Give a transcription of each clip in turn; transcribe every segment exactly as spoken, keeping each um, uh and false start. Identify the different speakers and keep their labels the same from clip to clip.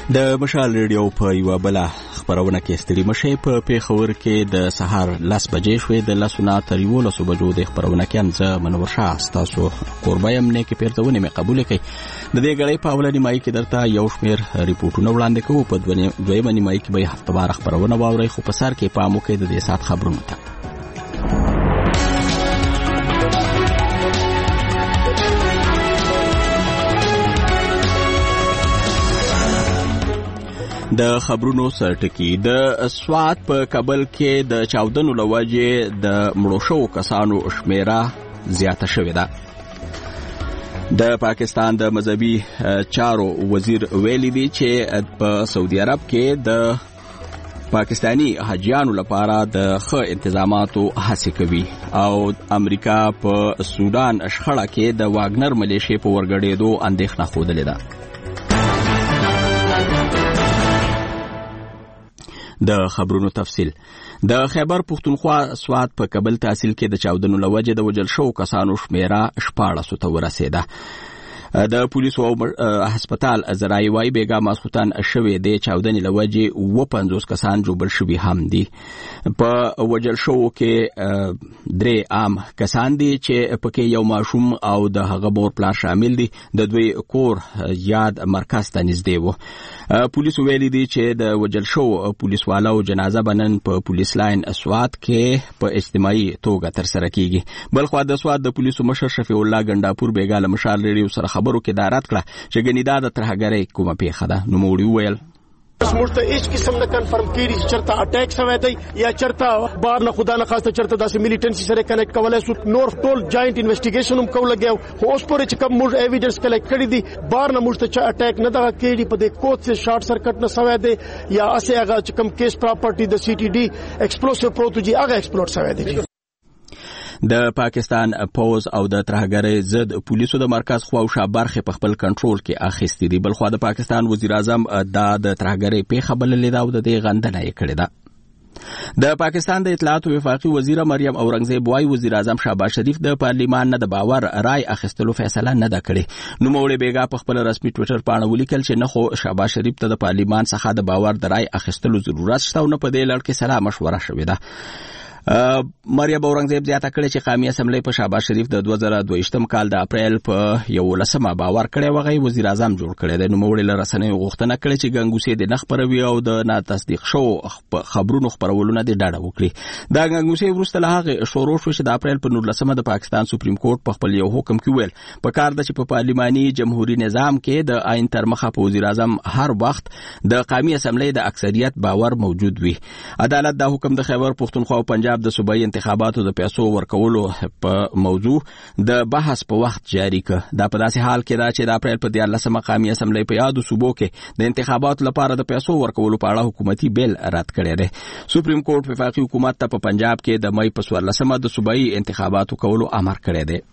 Speaker 1: د مشال ریډیو په یو بل خبرونه کې ستړي مشه په پیښور کې د سهار لاس بجې شوې د لاسونه تر یو لسو بجو د خبرونه کې هم زه منور شاه تاسو قربایم نه کې پیرځونه مې قبول کړي د دې غړې په اولنی مای کې درته یو شمیر ریپورتونه وړاندې کوو په دویمه نیمه کې به هفتهوار خبرونه واوري خو په سر کې پام وکړئ د دې سات خبرونه ته د خبرونو سرټکی د سوات په کابل کې د چاودنو لوجه د مړو شو کسانو شمیره زیاته شوې ده د پاکستان د مذهبي چارو وزیر ویلي دی چې په سعودي عرب کې د پاکستانی حاجیانو لپاره د ښه انتظاماتو هڅه کوي او امریکا په سودان شخړه کې د واګنر ملیشیا په ورګړېدو اندېښنه خوده ده د خبرونو تفصیل د خیبر پختونخوا سوات په کابل تحصیل کې د چاودنو لوجه د وجل شو کسانو شمیره شپاړس ته ورسېده د پولیسو او هسپتال زراعي وای بیګا ماسختان شوې د چاودنې لوجه و پنځوس کسان جوړ شوي هم دي په وجل شو کې درې عام کسان دي چې پکې یو ماشوم او د هغه مور پلار شامل دي د دوی کور یاد مرکز ته نږدې و پولیسو ویلي دي چې د وجل شو پولیسوالو جنازه بنن په پولیس لاین اسوات کې په اجتماعي توګه تر سره کیږي بلخو د اسوات د پولیسو مشر شفیع الله ګنداپور بیګا له مشال ریډیو سره خبرو کې دارات کړه چې ګنیدا د ترهګرۍ کومه پیښه ده نو موړي ویل
Speaker 2: موږ ته هیڅ قسم نه کنفرم کړي چې چرته اٹیک شوی دی یا چرته بار نه خدا نه خواسته چرته داسې میلیټنسي سره کنیکټ کولای سو نور ټول جاینټ انویسټیګیشن هم کول لګیاو خو اوس پورې چې کوم موږ ایویډنس کلیکټ کړی دي بار نه موږ ته اٹیک نه دا کړي په دې کوڅ سے شارټ سرکټ نه شوی دی یا اسه هغه چې کوم کیس پراپرټي د سی ټي ډي ایکسپلوسیو پروتوجي هغه ایکسپلوډ شوی دی
Speaker 1: د پاکستان پوز او د ترهګرۍ ضد پولیسو د مرکز خواوشا برخه په خپل کنټرول کې اخیستې دي بلخو د پاکستان وزیر اعظم د ترهګرۍ پیښه بللې ده او د دې غندنه یې کړې ده د پاکستان د اطلاعات وفاقي وزیره مریم اورنګزیب وايي وزیر اعظم شهباز شریف د پارلیمان نه د باور رای اخیستلو فیصله نه ده کړې نو موړي بیګا په خپل رسمي ټوئیټر باندې ولیکل چې نه خو شهباز شریف ته د پارلیمان څخه د باور د رای اخیستلو ضرورت شته او نه په دې لړ کې سره مشوره شوې ده مریم اورنګزیب زیاته کړې چې قومي اسمبلی په شهباز شریف د دوه زره دوه کال د اپریل په یولسمه باور کړی وغی وزیر اعظم جوړ کړی د نوموړي له رسنیو غوښتنه کړې چې ګنګوسې د نخبروي او د ناتصدیق شو خبرونو خبرولونه د ډاډه وکړي دا ګنګوسې وروسته له هغه شروع شو چې د اپریل په نولسمه د پاکستان سپریم کورټ په خپل یو حکم کې ویل په کار د چې په پارلیماني جمهوریت نظام کې د آئین تر مخه په وزیر اعظم هر وخت د قومي اسمبلی د اکثریت باور موجود وي عدالت دا حکم د خیبر پختونخوا او پنجاب د صوبایي انتخاباتو د پیسو ورکولو په موضوع د بحث په وخت جاری کړ دا په داسې حال کې دا چې د اپریل په دیارلسمه قومي اسمبلی په یادو صوبو کې د انتخاباتو لپاره د پیسو ورکولو په اړه حکومتي بیل رد کړی دی سپریم کورټ وفاقي حکومت ته په پنجاب کې د مئی په څوارلسمه د صوبایي انتخاباتو کولو امر کړی دی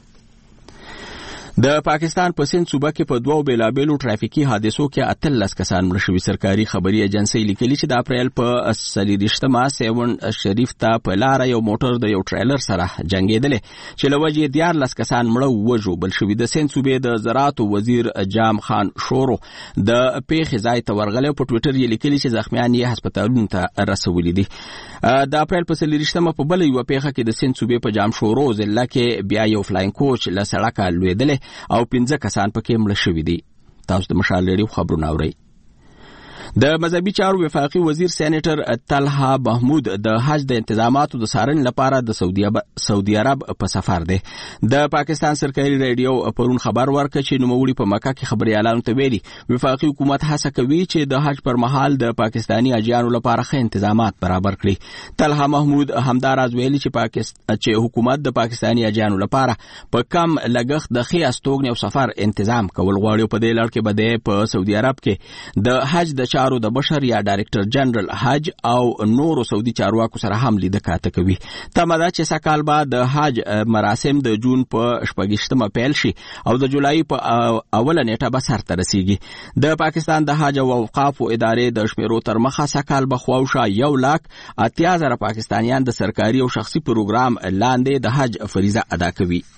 Speaker 1: د پاکستان په سند صوبه کې په دوو بیلابیلو ټرافیکي حادثو کې اتلس کسان مړه شوي سرکاري خبري ایجنسۍ لیکلي چې د اپریل په څلېرویشتمه سیون شریف ته په لاره یو موټر د یو ټریلر سره جنګېدلی چې له وجې دیارلس کسان مړه وژوبل شوي د سند صوبې د زراعتو وزیر جام خان شورو د پیښې ځای ته ورغلی په ټویټر یې لیکلي چې زخمیان یې هسپتالونو ته رسولي دي د اپریل په څلېرویشتمه په بله یوه پیښه کې د سند صوبې په جام شورو ضلع کې بیا یو فلاین کوچ له سړکه لوېدلی او پنځه کسان پکې مړه شوي دي تاسو د مشال ریډیو خبرونه اورئ د مذهبي چارو وفاقي وزیر سېنیټر طلحه محمود د حج د انتظاماتو د څارنې لپاره د سعودي سعودي عرب په سفر دی د پاکستان سرکاري ریډیو پرون خبر ورکړ چې نوموړي په مکه کې خبريالانو ته ویلي وفاقي حکومت هڅه کوي چې د حج پر مهال د پاکستانی حاجیانو لپاره ښه انتظامات برابر کړي طلحه محمود همداراز ویلي چې پاکستان چې حکومت د پاکستانی حاجیانو لپاره په کم لګښت د ښې استوګنې او سفر انتظام کول غواړي په دې لړ کې به په سعودي عرب کې د حج د چارو د بشر یا ډایرکټر جنرال حج او نورو سعودي چارواکو سره هم لیده کاته کوي تمه ده چې سکهال بعد د حج مراسم د جون په شپږشتمه پیل شي او د جولای په اوله نیټه به سرته رسیږي د پاکستان د حج او اوقافو ادارې د شمیرو تر مخه سکهال به خواوشا یو لاک اتیا زره پاکستانیان د سرکاري او شخصي پروګرام لاندې د حج فریضه ادا کوي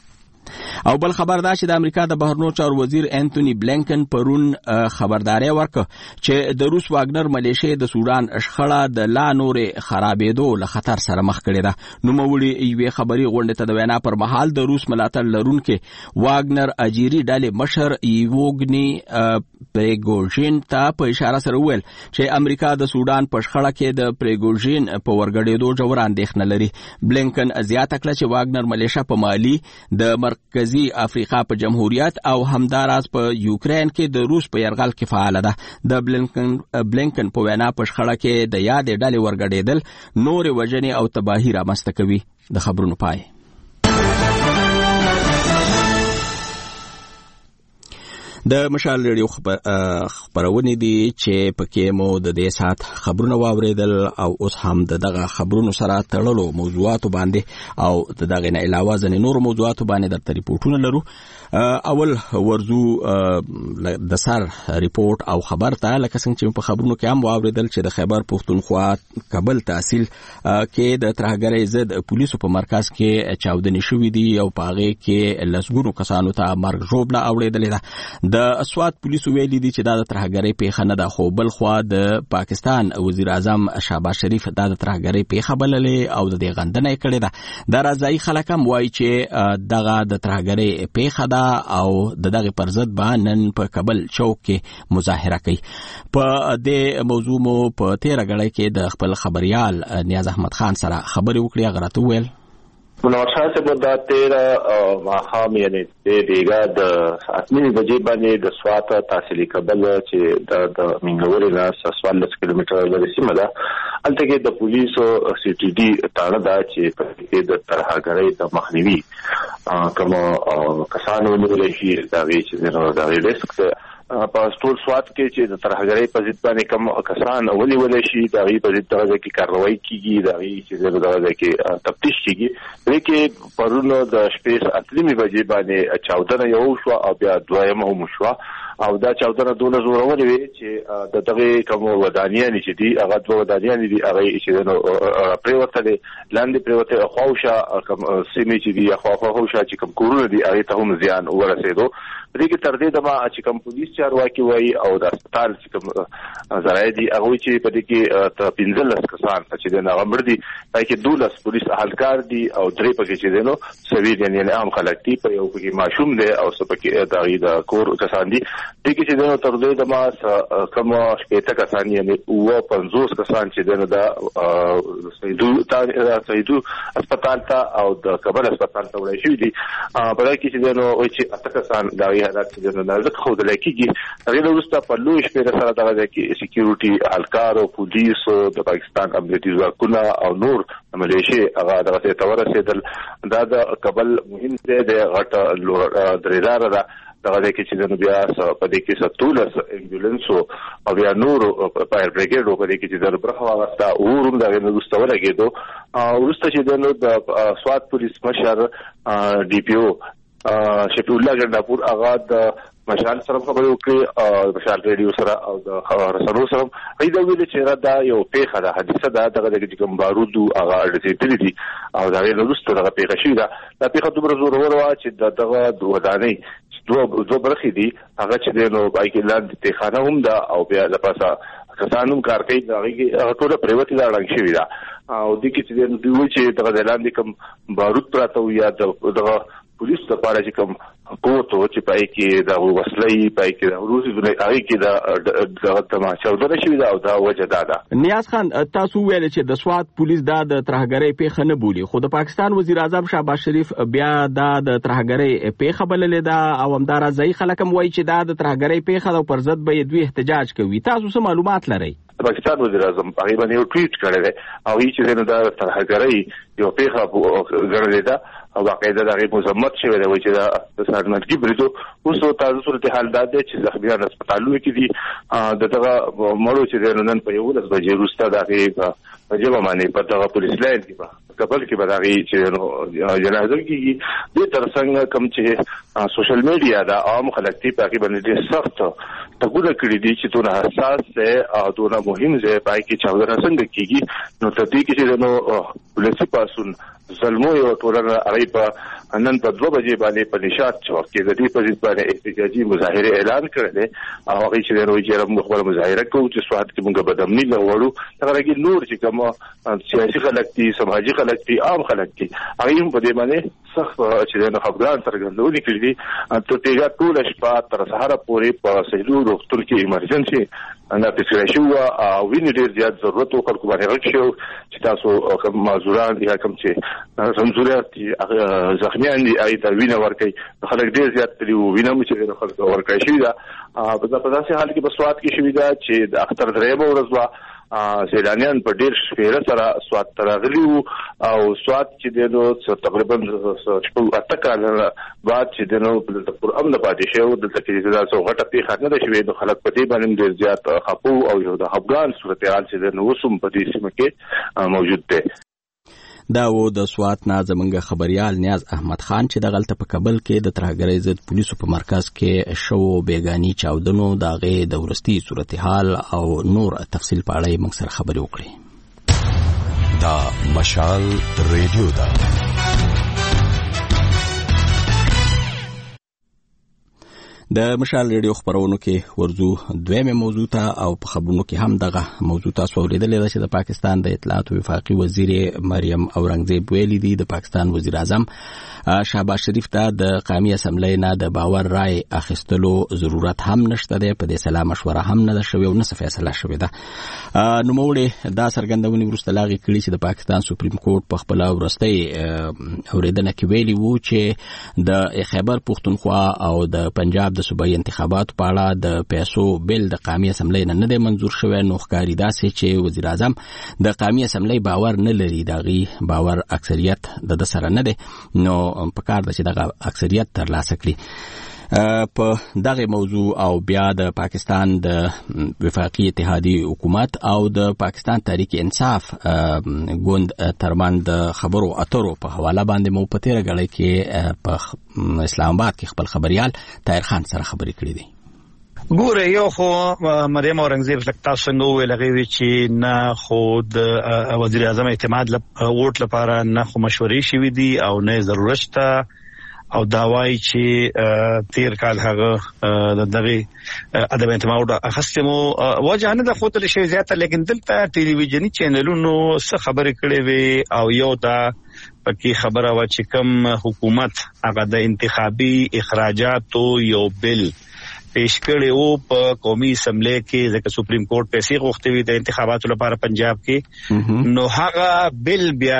Speaker 1: او بل خبر دا چې د امریکا د بهرنیو چارو وزیر انټونی بلینکن پرون خبرداري ورکړه چې د روس واګنر ملیشیا د سودان شخړه د لا نورې خرابېدو له خطر سره مخ کړې ده. نوموړي یوې خبري غونډې ته د وینا پر مهال د روس ملاتړ لرونکي واګنر اجيري ډلې مشر یوګني پریګوژین ته په اشاره سره وویل چې امریکا د سودان په شخړه کې د پریګوژین په ورګړېدو جوړ اندېښنه لري. بلینکن زیاته کړه چې واګنر ملیشیا په مالي د مرکزی افریقا په جمهوریت او همداراز په یوکرين کې د روس په يرغل کې فعال ده. د بلینکن بلینکن په وینا په شخړه کې د یادې ډلې ورګړېدل نور وجنې او تباهي رامنځته کوي. د خبرونو پای. د مشال ریډیو خبرونه دي چې پکې مو د دې سات خبرونه واوریدل او اوس هم دغه خبرونو سره تړلو موضوعات باندې او دغه نه علاوه ځنې نور موضوعات باندې درته ریپورتونه لرو. اول ورزو د سر ریپورت او خبر ته لکه څنګه چې په خبرونو کې هم واوریدل چې د خیبر پښتونخوا کابل تحصیل کې د ترهګرۍ ضد پولیسو په مرکز کې چاودنې شوې دي او په هغه کې لسګونو کسانو ته مرګ ژوبله اوریدلې ده. د اسوات پولیسو ویلي دي چې دا د ترهګرۍ پیښه نه ده، خو بل خوا د پاکستان وزیر اعظم شهباز شریف دا د ترهګرۍ پیښه بللې او د دې غندنه کړې ده. د راځي خلک هم وایي چې دغه د ترهګرۍ پیښه ده او دغه پر ضد باندې په کابل چوک کې مظاهره کوي. په دې موضوع مو په تیر غړی کې د خپل خبريال نیاز احمد خان سره خبرې وکړې. غراته ویل
Speaker 3: مناقشه سے بدا تیرہ ماہام یعنی دے دیگا د اتنی بجے باندې د سوات تحصیلی کابل چې د منګوري نه څوارلس کیلومتره لري سیمه ده. الته کې د پولیسو سی ټي ډي تاړه دا چې په کې د ترهګرۍ د مخنیوي کوم کسانو ونیول شي دا وی چې نو دا ریسک په ټول سوات کې چې د ترهګرۍ په ضد باندې کوم کسان ونیول شي دا وی په ضد دغه کې کاروایی کیږي دا وی چې دغه کې تفتیش کیږي. لیکن پرونو د شپې اتلمې بجې باندې چاودنه یو شو او بیا دویمه هم شو او دا چاودنه دونه زوروري وي چې د دغه کوم ودانیان چې دي هغه دوه ودانیان دي هغه چې نو پریوته لاندې پریوته خوښه کوم سیمې چې دي خوښه چې کوم کورونه دي هغه ته هم زیان ورسېدو. دې کې تر دې دما چې کوم پولیس چارواکي وایي او د هسپتال چې کوم زراعي دي هغه چې په دې کې پنځلس کسان چې د نغمر دي پای کې دولس پولیس اهلکار دي او درې پکې چې نو سوي یعنی عام خلک دي په یو کې معشوم دي او سپکې دغه د کور کسان دي. دې کې چې نو تر دې دما کوم شپږ کسان یعنی او پنځوس کسان چې نو د سیدو تا سیدو هسپتال ته او د کابل هسپتال ته وړي شي دي. په دې کې چې نو چې اته کسان دا حالات چې نو نازک خو د لکېږي هغه وروسته په لوی شپې سره دغه کې سکیورټي اهلکار او پولیس د پاکستان امنیتي ځواکونه او نور ملیشیا هغه دغه ته ورسېدل. دا د کابل مهم دی د غټ درېدار ده دغه کې چې نو بیا په دې کې ستولس امبولانسو او بیا نور فایر بریګیډ په دې کې چې د برخه واغسته اوروم دغه نو مستوى لګېدو او ورسته چې نو د سوات پولیس مشر ډي پی او شفیع الله ګنداپور هغه د مشال سره خبرې وکړې مشال ریډیو سره او د رسنو سره هغه د ویل چې دا یو پیښه ده حادثه ده دغه د کوم بارودو هغه رسېدلې دي او دا یې وروسته دغه پیښه شوې ده. دا پیښه دومره زورور وه چې دغه دوه ودانۍ دوه دوه برخې دي هغه چې نو بایکې لاندې تیخانه هم ده او بیا د پاسه کسانو کار کوي هغه ټوله پریوتي دا رنګ شوې ده او د کې چې دوی چې دغه لاندې کوم بارود پراته یا دغه پولیس د پاره چې کوم کوته چې پای کې دا وسلې پای کې دا روزي د هغه کې دا دغه تماشا ودره شوی دا او دا وجه دا ده.
Speaker 1: نیاز خان تاسو ویل چې د سوات پولیس دا د ترهګرۍ پیښه نه بولي خو د پاکستان وزیر اعظم شهباز شریف بیا دا د ترهګرۍ پیښه بللې ده او همدار ځای خلک هم وایي چې دا د ترهګرۍ پیښه ده پر ضد به دوی احتجاج کوي. تاسو څه معلومات لرئ؟
Speaker 3: پاکستان وزیر اعظم هغه باندې یو ټویټ کړی دی او هیڅ چې دا ترهګرۍ یو پیښه ګرځېده ده او باقاعده دغه مزمت شوی دی چې دا د سرنګي بریدو اوس تاسو صورت حال دا دی چې زخمیان هسپتالونو کې دي دغه مړو چې نن په یو لس بجې وروسته دغه په جبه باندې په دغه پولیس لاین کې په کابل کې به دغه چې نو جنازه کېږي. د ترڅنګ کوم چې سوشل میډیا دا عام خلک تی په کې باندې ډېر سخت ټکوله کړي دي چې دونه حساس دی او دونه مهم دی پای کې چاودنه څنګه کېږي نو ته دې کې چې نو پولیسي پاسون ظلمو یو ټولنه هغه په نن په دوه بجې باندې په نشاط چوک کې د دې په ضد باندې احتجاجي مظاهره اعلان کړل او هغه چې د روي جرم خپل مظاهره کوي چې سواد کې موږ بدامني لغړو هغه کې نور چې کوم سیاسي خلک دي سماجی خلک دي عام خلک دي هغه هم په دې باندې سخت چې د افغان څرګندونې کړې ته تیګه ټول شپه تر سهار پورې په سهلو روغتون کې ایمرجنسي انا پېښه شو او وینې ډېر زیات ضرورت او خلکو باندې راځي چې تاسو کوم معذوران دي کوم چې زمزورات دي زخمیان دي اې ته وینه ورکړي خلک ډېر زیات دي وینه مو چې خلکو ورکړي شي دا په داسې حال کې په سواد کې شوی دا چې د اختر درېمه ورځ وا سیلانیان په ډېر شمېره سره سواد ته راغلي وو او سواد چې دی نو تقریبا شپږ اته کاله بعد چې دی نو دلته پر امن پاتې شوی و دلته کې دا څو غټه پېښه نه ده شوې نو خلک په دې باندې ډېر زیات خپو او یو د افغان صورتحال چې دی نو اوس هم په دې سیمه کې موجود دی.
Speaker 1: دا و د سوات نه زمونږ خبريال نیاز احمد خان چې د غلطه په کابل کې د ترهګرۍ ضد پولیسو په مرکز کې شو بیگانی چاودنو د غې د ورستي صورتحال او نور تفصیل په اړه موږ سره خبرې وکړې.
Speaker 4: دا مشال ریډیو دا
Speaker 1: د مشال ریډیو خبرونو کې ورزو دویمه موضوع ته او په خبرونو کې هم دغه موضوع تاسو اوریدلې ده چې د پاکستان د اطلاعات او وفاقي وزیر مریم اورنګزیب ویلي دي د پاکستان وزیر اعظم شهباز شریف ته د قومي اسمبلی نه د باور رائے اخیستلو ضرورت هم نشته ده په دې سلا مشوره هم نه شوی او نه فیصله شوی ده. نو موږ دا څرګندونې ورسته لاغي کړي چې د پاکستان سپریم کورټ په خپل ورستي اوریدنه کې ویلي وو چې د خیبر پختونخوا او د پنجاب د صوبایي انتخاباتو په اړه د پیسو بل د قومي اسمبلی نه نه منظور شوی نو ښکاري داسې چې وزیر اعظم د قومي اسمبلی باور نه لري دغه باور اکثریت د سره نه ده نو په کار د چې دغه اکثریت ترلاسه کړي. په دغه موضوع او بیا د پاکستان د وفاقي اتحادی حکومت او د پاکستان تحریک انصاف ګوند ترمن د خبرو اترو په حواله باندې مو په تیر غړي کې په اسلام آباد کې خپل خبريال طاهر خان سره خبرې کړې دي.
Speaker 5: ګوره یو خو مریم اورنګزیب لکه تاسو څنګه ویل هغه چې نه خو وزیر اعظم اعتماد ووټ لپاره نه خو مشورې شوې دي او نه ضرورت شته او داوای چې تیر کال هغه د دغه ادب اعتماد اخستمو وجه نه د خپل شي زیاته لیکن دلته ټلویزیونی چینلونو څه خبرې کړې وي او یو دا پکې خبره و چې کوم حکومت هغه د انتخابي اخراجاتو یو بل پیش کړي او په قومي اسمبلی کې ځکه سپریم کورټ پیسې غوښتي وي د انتخاباتو لپاره پنجاب کې نو هغه بل بیا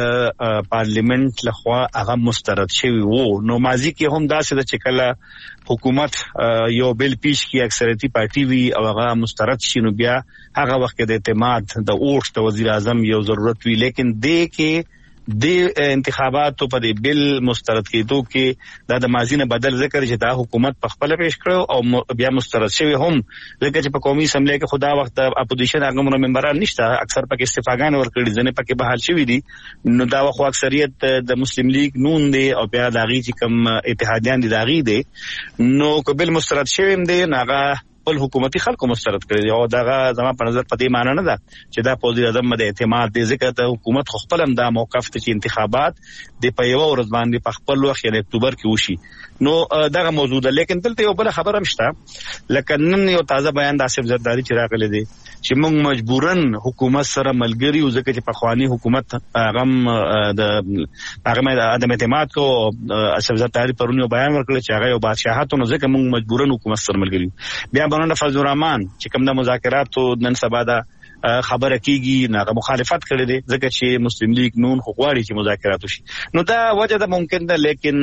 Speaker 5: د پارلیمنت لخوا هغه مسترد شوی وو نو ماضی کې هم داسې د چکله حکومت یو بل پیش کی اکثریتی پارټي وی او هغه مسترد شي نو بیا هغه وخت د اعتماد د اوټ د وزیر اعظم یو ضرورت وی لیکن دې کې د انتخاباتو په دې بل مسترد کېدو کې دا د مازینه بدل ذکر چې دا حکومت په خپل پیش کړو او بیا مسترد شوی هم لکه چې په قومي اسمبلی کې خدا وخت اپوزیشن هغه ممبران نشته اکثر پکې استفاګان ورکړي ځنه پکې بحال شوی دي نو دا خو اکثریت د مسلم لیگ نون دی او بیا داغي چې کوم اتحادیان دي داغي دي نو قبل مسترد شوی هم دي هغه خپل حکومتي خلکو مسترد کړی او دغه زما په نظر په دې معنی نه ده چې دا وزیر اعظم د اعتماد د ذکر ته حکومت خو خپل هم دا موقف ته چې انتخابات د په یو ورځ باندې په خپل وخت د اکتوبر کې وشي نو دغه موضوع ده لیکن دلته یو بل خبره هم شته لکه نن یو تازه بیان د آصف زرداری چې راغلی دی چې موږ مجبورن حکومت سره ملګری او ځکه چې په خواني حکومت هغه د هغه د عدم اعتماد کو آصف زرداری پرونی بیان ورکړ چې هغه یو بادشاہت نو ځکه موږ مجبورن حکومت سره ملګری بیا بنونه فضل الرحمن چې کوم د مذاکراتو نن سبا دا خبره کیږي نه مخالفت کړي دي ځکه چې مسلم لیگ نون غواړي چې مذاکرات وشي نو دا وجه ده ممکن ده لیکن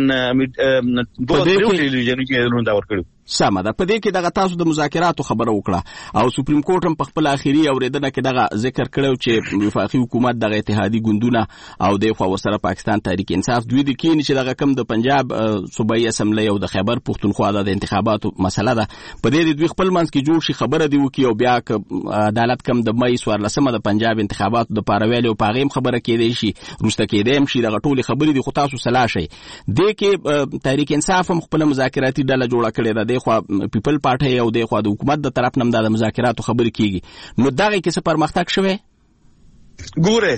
Speaker 5: دوه ټلویزیوني کې دا ورکړي
Speaker 1: سمه ده په دې کې دغه تاسو د مذاکراتو خبره وکړه او سپریم کورټ هم په خپل اخیری اوریدنه کې دغه ذکر کړو چې وفاقي حکومت دغه اتحادی ګوندونه او د خو سره پاکستان تحریک انصاف دوی د کین چې دغه کم د پنجاب صوبایي اسمبلی او د خیبر پختونخوا د انتخاباتو مسله ده په دې دوی خپل منځ کې جوړ شي خبره دی وکي او بیا عدالت کم د مې سوار لسمه د پنجاب انتخاباتو د پارویل او پاغیم خبره کېدې شي روسته کېدې هم شي دغه ټولي خبرې دي خو تاسو سلا شي د کې تحریک انصاف هم خپل مذاکراتي ډله جوړه کړې ده خو پیپل پارټي او د خو د حکومت د طرف نم د مذاکراتو خبرې کیږي نو دغه کې څه پرمختګ شوه
Speaker 5: ګوره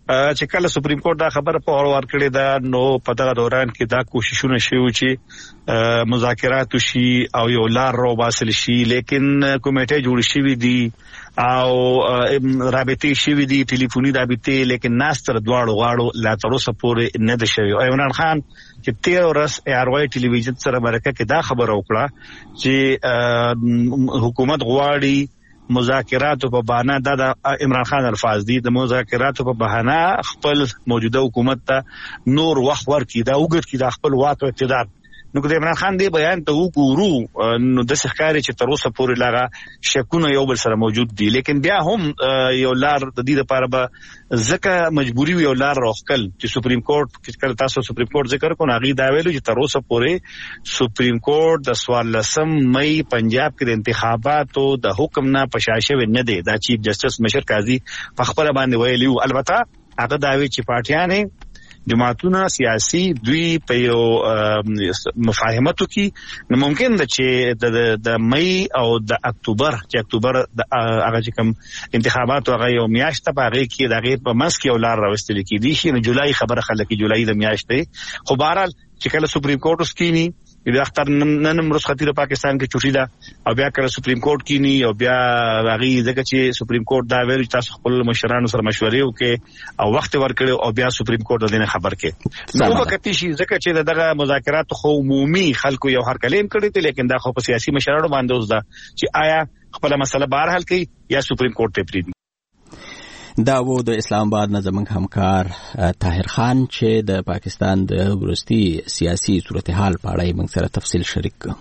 Speaker 5: چې کله سپریم کورټ دا خبره په اور ور کړې ده نو په دغه دوران کې دا کوششونه شوي چې مذاکرات شي او یو لار رو باسل شي لیکن کمیټه جوړ شوی دي او رابطې شوی دي ټلیفوني رابطې لیکن ناستر دواړو غاړو لا تر اوسه پورې نه ده شوی. عمران خان چې تیر ورځ ایروای ټلویزیون سره مرکه کې دا خبره وکړه چې حکومت غواړي مذاکراتو په بهانه دا عمران خان الفاظ دي د مذاکراتو په بهانه خپل موجوده حکومت ته نور وخت ورکړي دا وګړي چې دا خپل واک او اقتدار. نو د عمران خان دی بیان ته وګورو نو د ښکاری چې تر اوسه پورې لاغه شکونه یو بل سره موجود دي لیکن بیا هم یو لار د دې لپاره به ځکه مجبوری یو لار راخل چې سپریم کورټ کې کله تاسو سپریم کورټ ذکر کو ناغي دا ویلو چې تر اوسه پورې سپریم کورټ د سوال لسم مې پنجاب کې د انتخاباتو د حکم نه پشاشه نه دی دا چیف جسټس مشر قاضي په خبره باندې ویلو. البته هغه داوی چې پارټیانه جماعتونه سیاسي دوی په یو مفاهمتو کې نو ممکن ده چې د د مې او د اکتوبر چې اکتوبر د هغه چې کوم انتخابات هغه یو میاشت په هغه کې دغه په منځ کې ولار راوستل کې دي چې جولای خبره خلک جولای د میاشت دی. خو بهرحال چې کله سپریم کورټ وسکینی بیا اختر نن مرز خطیر پاکستان کې چوټی ده او بیا کله سپریم کورټ کینی او بیا هغه ځکه چې سپریم کورټ دا ویل تاسو خپل مشرانو سره مشورې وکړي او وخت ورکړي او بیا سپریم کورټ دینه خبر کړي نو وکړي چې ځکه چې دغه مذاکرات خو عمومي خلکو یو هر کلیم کړی دي لیکن دا خو په سیاسي مشرانو باندې اوس ده چې آیا خپل مسله بهر حل کړي یا سپریم کورټ ته پریږدي.
Speaker 1: دا و د اسلام آباد نه زموږ همکار طاهر خان چې د پاکستان د ورستي سیاسي صورتحال په اړه موږ سره تفصیل شریک کړ.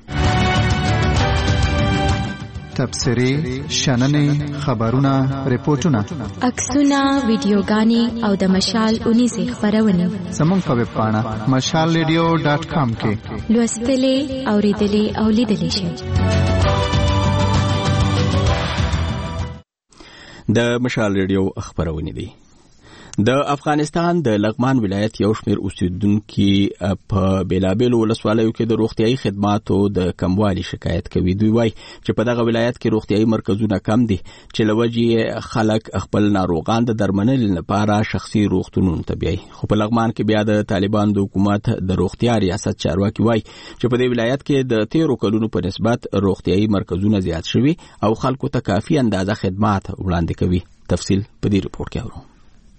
Speaker 6: تبصرې، شننې، خبرونه، ریپورتونه،
Speaker 7: عکسونه، ویډیوګانې او د مشال اونیزې خبرونه
Speaker 6: زموږ په ویب پاڼه مشال ریډیو ډاټ کام کې
Speaker 7: لوستلې، اوریدلې او لیدلې شئ.
Speaker 1: د مشال ریډیو خبرونه دي. د افغانستان د لغمان ولایت یو شمېر اوسیدونکو په بیلابېلو ولسوالیو کې د روغتیايي خدماتو د کموالي شکایت کوي. دوی وایي چې په دغه ولایت کې روغتیايي مرکزونه کم دي چې لوجې خلک خپل ناروغان د درملنې لپاره شخصي روغتونونو ته بیایي. خو په لغمان کې بیا د طالبان د حکومت د روغتیا ریاست چارواکي وایي چې په دې ولایت کې د تیرو کلونو په نسبت روغتیايي مرکزونه زیات شوي او خلکو ته کافي اندازه خدمات وړاندې کوي. تفصیل په دې رپورت کې اورو.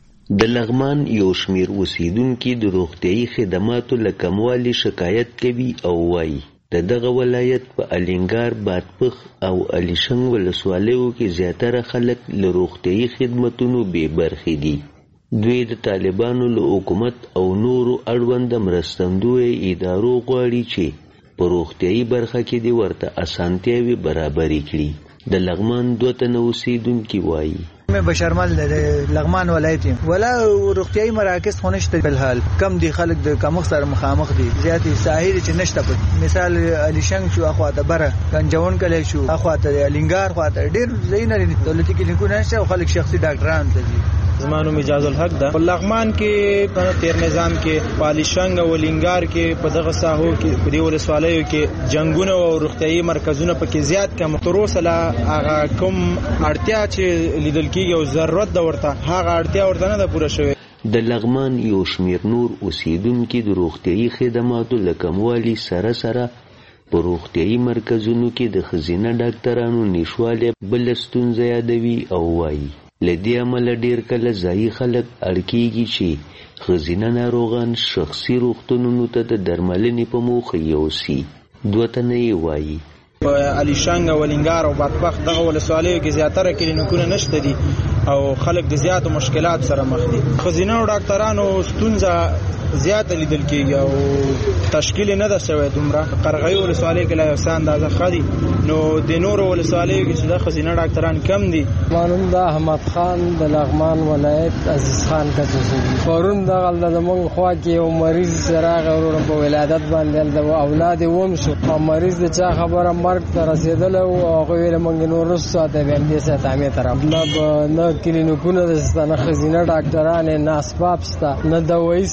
Speaker 8: د لغمان یو شمیر اوسیدونکو د روغتیايي خدماتو له کموالي شکایت کوي او وایي د دغه ولایت په الینګار، بادپخ او الیشنګ ولسوالیو کې زیاتره خلک له روغتیايي خدماتونو بې برخې دي. دوی د طالبانو له حکومت او نورو اړوند مرستندوی ادارو غواړي چې په روغتیايي برخه کې د ورته اسانتیاوي برابرې کړي. د لغمان دوه تنه اوسیدونکي وایي
Speaker 9: میں بشرمل لغمان ولایت ولا روغتیايي مراکز خو نشته بلحال کم دي خلک د کمخ سره مخامخ دي زیاتې ساحل چې نشته په مثال الیشنګ شو اخوا ته بره گنجون کله شو اخوا ته الینګار خوا ته ډیر زینه دولتي کلینیکونه نشته او خلک شخصي ډاکټران ته دي.
Speaker 10: زمانو مجاز الحق ده په لغمان کې په تیر نظام کې پالیشنګ او لینګار کې په دغه ساحو کې په دې ولسوالیو کې جنگونه او روغتیايي مرکزونه پکې زیات کم تر اوسه لا هغه کوم اړتیا چې لیدل کېږي او ضرورت د ورته هغه اړتیا ورته نه ده پوره شوې.
Speaker 8: د لغمان یو شمیر نور اوسیدونکو د روغتیايي خدماتو له کموالي سره سره په روغتیايي مرکزونو کې د ښځینه ډاکټرانو نشوالی بله ستونزه یادوي او وایي لدې عمله ډیر کله ځایي خلک اړ کېږي چې ښځینه ناروغان شخصي روغتونونو ته د درملنې په موخه یوسي. دوه تنه یې وایي
Speaker 10: په الیشنګ او لینګار او بادپخ دغه ولسوالیو کې زیاتره کلینیکونه نشته دي او خلک د زیاتو مشکلات سره مخ دي. ښځینه ډاکټرانو ستونزه زیات لیدل کېږي او تشکیل نه ده شوی دومره. قرغیو ولسوالۍ کې لا یو څه اندازه ښه دي نو د نورو ولسوالیو کې چې د ښځینه ډاکټران کم دي.
Speaker 11: مانوم د احمد خان د لغمان ولایت عزیز خان کڅوسي پرون دغه د زمونږ خوا کې یو مریض راغی ورونه په ولادت باندې د اولاد ووم شو او مریض د چا خبره مرګ ته رسېدل او هغه ویل موږ نور ساته به دې ساته مې طرف نه نه کلینیکونه د ستنه ښځینه ډاکټران نه اسباب ستا نه دوايي ستا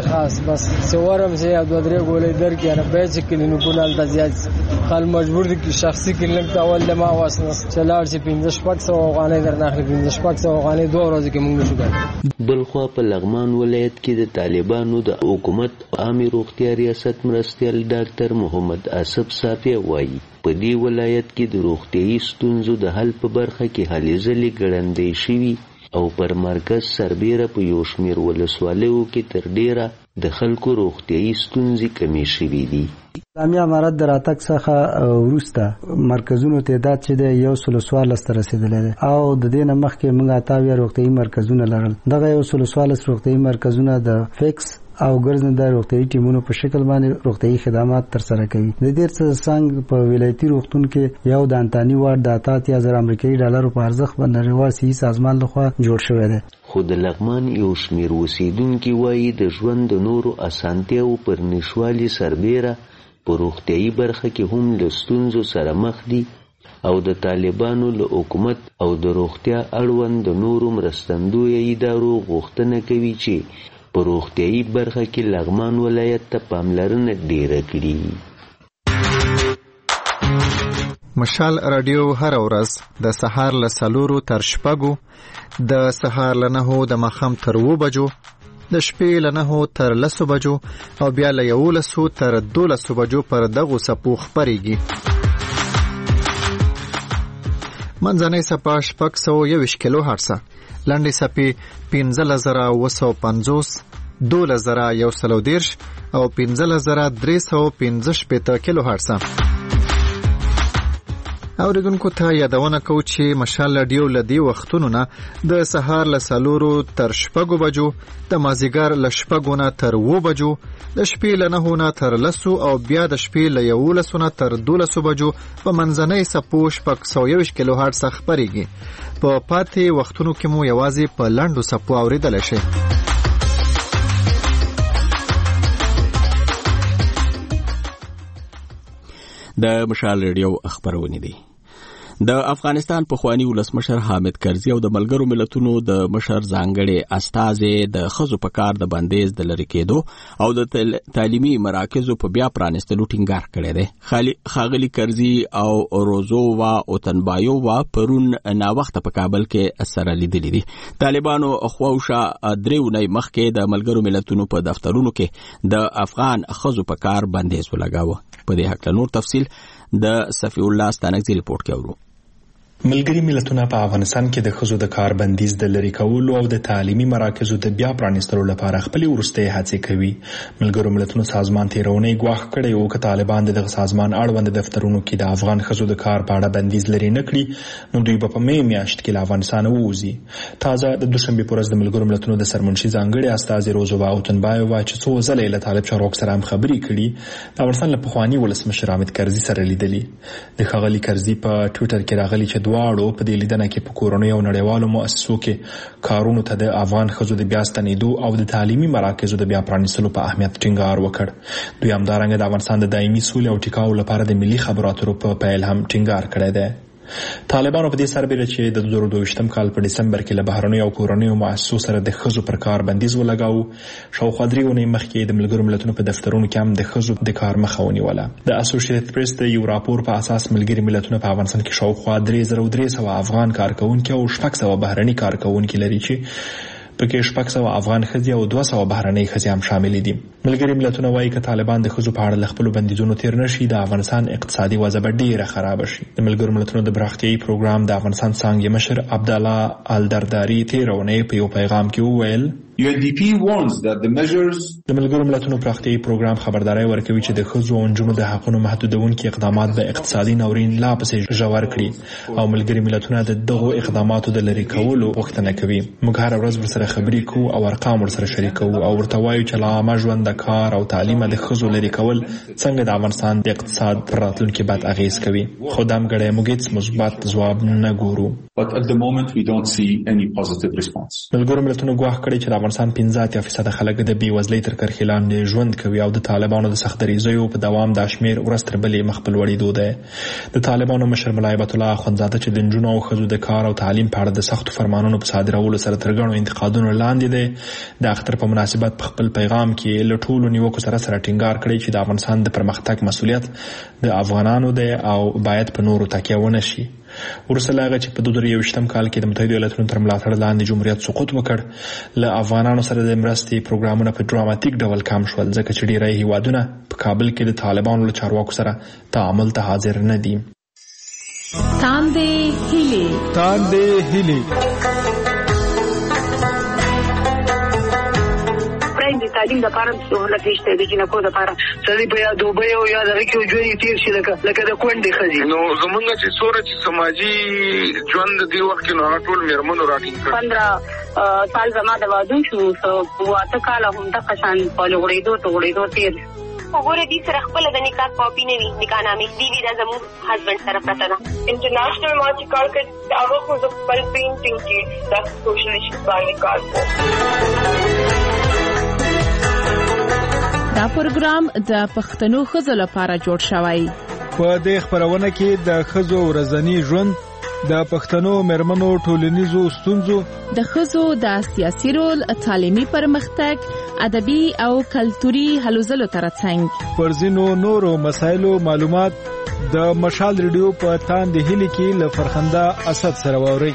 Speaker 11: خاص بس سوارم سي او درې ګولې درکې نه به چې کلینیکونه الته زیات خل مجبور دي چې شخصي کلینیک ته اول ما واسنه چلاړ چې پنځه شپږ سوه افغانۍ درناخلي پنځه شپږ سوه افغانۍ دوه ورځې کې موږ نشو ګټلی.
Speaker 8: بلخوا په لغمان ولایت کې د طالبانو د حکومت عامې روغتیا ریاست مرستیال ډاکټر محمد آصف صافی وایي په دې ولایت کې د روغتیایي ستونزو د حل په برخه کې هلې ځلې ګړندۍ شوي او پر مرکز سربیره په یو شمېر ولسوالیو کې تر ډیره د خلکو روغتیایي ستونزې کمې شوي دي.
Speaker 12: اسلامي امارت د راتګ څخه وروسته مرکزونو تعداد چې د یو سل څوارلس ته رسېدلی دی او د دې نه مخکې موږ اته اویا روغتیایي مرکزونه لرل. دغه یو سل څوارلس روغتیایي مرکزونه د فیکس او ګرځنده روغتیایي ټیمونو په شکل باندې روغتیایي خدمات ترسره کوي. د دې څنګه په ولایتي روغتون کې یو د انتاني وارډ د اته اتیا زره امریکایي ډالرو په ارزښت باندې نړیوال صحي سازمان لخوا جوړ شوی دی.
Speaker 8: خو د لغمان یو شمېر اوسیدونکي وایي د ژوند د نورو اسانتیاو پر نشوالي سربیره په روغتیایي برخه کې هم له ستونزو سره مخ دي او د طالبانو له حکومت او د روغتیا اړوند د نورو مرستندویه ادارو غوښتنه کوي چې په روغتیایي برخه کې لغمان ولایت ته پاملرنه ډیره کړي.
Speaker 6: مشال رادیو هر ورځ د سهار له څلورو تر شپږو، د سهار له نهو د ماښام تر اووه بجو، د شپې له نهو تر لسو بجو او بیا له یولسو تر دولسو بجو پر دغو څپو خپرېږي. منځنۍ څپه شپږ سوه یوویشت کیلو هرڅه، لنډې څپې پنځلس زره اووه سوه پنځوس، دولس زره یو سل او دېرش او پنځلس زره درې سوه پنځه شپېته کیلو هرڅه. اوریدونکو ته یادونه کوو چې مشال رادیو له دې وختونو نه د سهار له څلورو تر شپږو بجو، د مازدیګر له شپږو نه تر اووه بجو، د شپې له نهو نه تر لسو او بیا د شپې له یولسو نه تر دولسو بجو په منځنۍ څپو شپږ سوه یوویشت کیلو هرڅه خپرېږي. په پاتې وختونو کې مو یوازې په لنډو څپو اورېدلی شئ.
Speaker 1: د مشال رادیو خبرونه دي. د افغانستان پخوانی ولسمشر حامد کرزي او د ملګرو ملتونو د مشر ځانګړي استازي د ښځو په کار د بندیز د لرې کېدو او د تعلیمي مراکزو په بیا پرانستلو ټینګار کړی دی. ښاغلي کرزي او روزووا اوتنبایووا پرون ناوخته په کابل کې سره لیدلي دي. طالبانو خواوشا درې اونۍ مخکې د ملګرو ملتونو په دفترونو کې د افغان ښځو په کار بندیز ولګاوه. په دې هکله نور تفصیل د صفی الله ستانکزي ریپورت کې اورو.
Speaker 13: ملګري ملتونه په افغانستان کې د ښځو د کار بندیز د لرې کولو او د تعلیمي مراکزو د بیا پرانیستلو لپاره خپلې وروستۍ هڅې کوي. ملګرو ملتونو سازمان تېره اونۍ ګواښ کړی و که طالبان د دغه سازمان اړوند دفترونو کې د افغان ښځو د کار په اړه بندیز لرې نه کړي نو دوی به په می میاشت کې له افغانستانه ووځي. تازه د دوشنبې په ورځ د ملګرو ملتونو د سرمنشي ځانګړي استازي روزووا اوتنبایووا چې څو ځله یې له طالب چارواکو سره هم خبرې کړي د افغانستان له پخواني ولسمشر حامد کرزي سره لیدلي. د ښاغلي کرزي په ټویټر کې راغلي چې دواړو په دې لیدنه کې په کورنۍ او نړیوالو مؤسسو کې کارونو ته د افغان ښځو د بیا ستنېدو او د تعلیمي مراکزو د بیا پرانیستلو په اهمیت ټینګار وکړ. دوی همدارنګه د افغانستان د دایمي سولې او ټیکاو لپاره د ملي خبرو اترو په پیل هم ټینګار کړی دی. طالبانو په دې سربېره چې د دوه زره دوه کال په ډسمبر کې له بهرنیو او کورنیو مؤسسو سره د ښځو پر کار بندیز ولګاوه، شاوخوا درې اونۍ مخکې د ملګرو ملتونو په دفترونو کې هم د ښځو د کار مخه ونیوله. د اسوسییټډ پریس د یو راپور په اساس ملګري ملتونه په افغانستان کې شاوخوا درې زره درې سوه افغان کارکوونکي او شپږ سوه بهرني کارکوونکي لري چې پکې شپږ سوه افغان ښځې او دوه سوه بهرنۍ ښځې هم شاملې دي. ملګري ملتونه وایي که طالبان د ښځو په اړه له خپلو بندیزونو تېر نه شي د افغانستان اقتصادي وضع به ډېره خرابه شي. د ملګرو ملتونو د پراختیایي پروګرام د افغانستان څانګې مشر عبدالله الدرداري تېره اونۍ په یو پیغام کې وویل
Speaker 14: یو ان ډي پی warns that the measures
Speaker 13: د ملګرو ملتونو پراختیایي پروګرام خبرداری ورکوي چې د ښځو او نجونو د حقونو محدودونکي اقدامات به اقتصادي ناورین لا پسې ژور کړي او ملګري ملتونه د دغو اقداماتو د لرې کولو غوښتنه کوي. موږ هره ورځ ورسره خبرې کوو او ارقام ورسره شریکوو او ورته وایو چې له عامه ژوند د کار او تعلیم د ښځو لرې کول څنګه د افغانستان د اقتصاد پر راتلونکي بد اغیز کوي. خو دا همګړی موږ هېڅ مثبت ځواب نه ګورو.
Speaker 14: But at the moment we don't see any positive response.
Speaker 13: ملګرو ملتونو ګواښ کړی چې د افغانستان پنځه اتیا فیصد خلک د بیوزلۍ تر کرښې لاندې ژوند کوي او د طالبانو د سخت دریځیو په دوام دا شمیر ورځ تر بلې مخ په لوړېدو دی. د طالبانو مشر ملا هیبت الله اخندزاده چې د نجونو او ښځو د کار او تعلیم په اړه د سختو فرمانونو په صادرولو سره تر ګڼو انتقادونو لاندې دی، د اختر په مناسبت په خپل پیغام کې له ټولو نیوکو سره سره ټینګار کړی چې د افغانستان د پرمختګ مسؤلیت د افغانانو دی او باید په نورو تکیه ونه شي. وروسته له هغه چې په دوه زره یوویشتم کال کې د متحدو ایالاتونو تر ملاتړ لاندې جمهوریت سقوط وکړ، له افغانانو سره د مرستې پروګرامونه په ډراماتیک ډول کم شول ځکه چې ډیری هیوادونه په کابل کې د طالبانو له چارواکو سره تعامل ته حاضر نه دي.
Speaker 15: تاندې هیلې
Speaker 6: تاندې هیلې
Speaker 16: د تعلیم د کارم سہولت نشته د جنکو د لپاره سړي په یا دوبه او یا د رکیو ژوند تیر شي لکه لکه د کونډې خزي
Speaker 17: نو زمونږ چې سوره چې سماجی ژوند دی وخت کې نو ټول میرمنو راټینګ کړ.
Speaker 16: پندرہ سال زما د واده شو سو واته کال هم د قشان په لغړېدو ته غړېدو تیر
Speaker 18: وګوره دې سره خپل د نکاح کاپی نه وي نکاح نامې دی وی د زموږ هسبند سره پته ده.
Speaker 19: انټرنیشنل ما چې کار کوي هغه خو د خپل پینټینګ کې د سوشل ایشوز باندې کار کوي.
Speaker 15: دا پروګرام د پښتنو ښځو لپاره جوړ شوی.
Speaker 6: په دې خبرونه کې د ښځو ورځنی ژوند، د پښتنو مېرمنو ټولنیزو ستونزو،
Speaker 15: د ښځو د سیاسي رول، تعلیمي پرمختګ، ادبي او کلتوري هلو ځلو ترڅنګ
Speaker 6: پر ځینو نورو مسایلو معلومات د مشال ریډیو په تاندې هیلې کې له فرخنده اسد سره واورئ.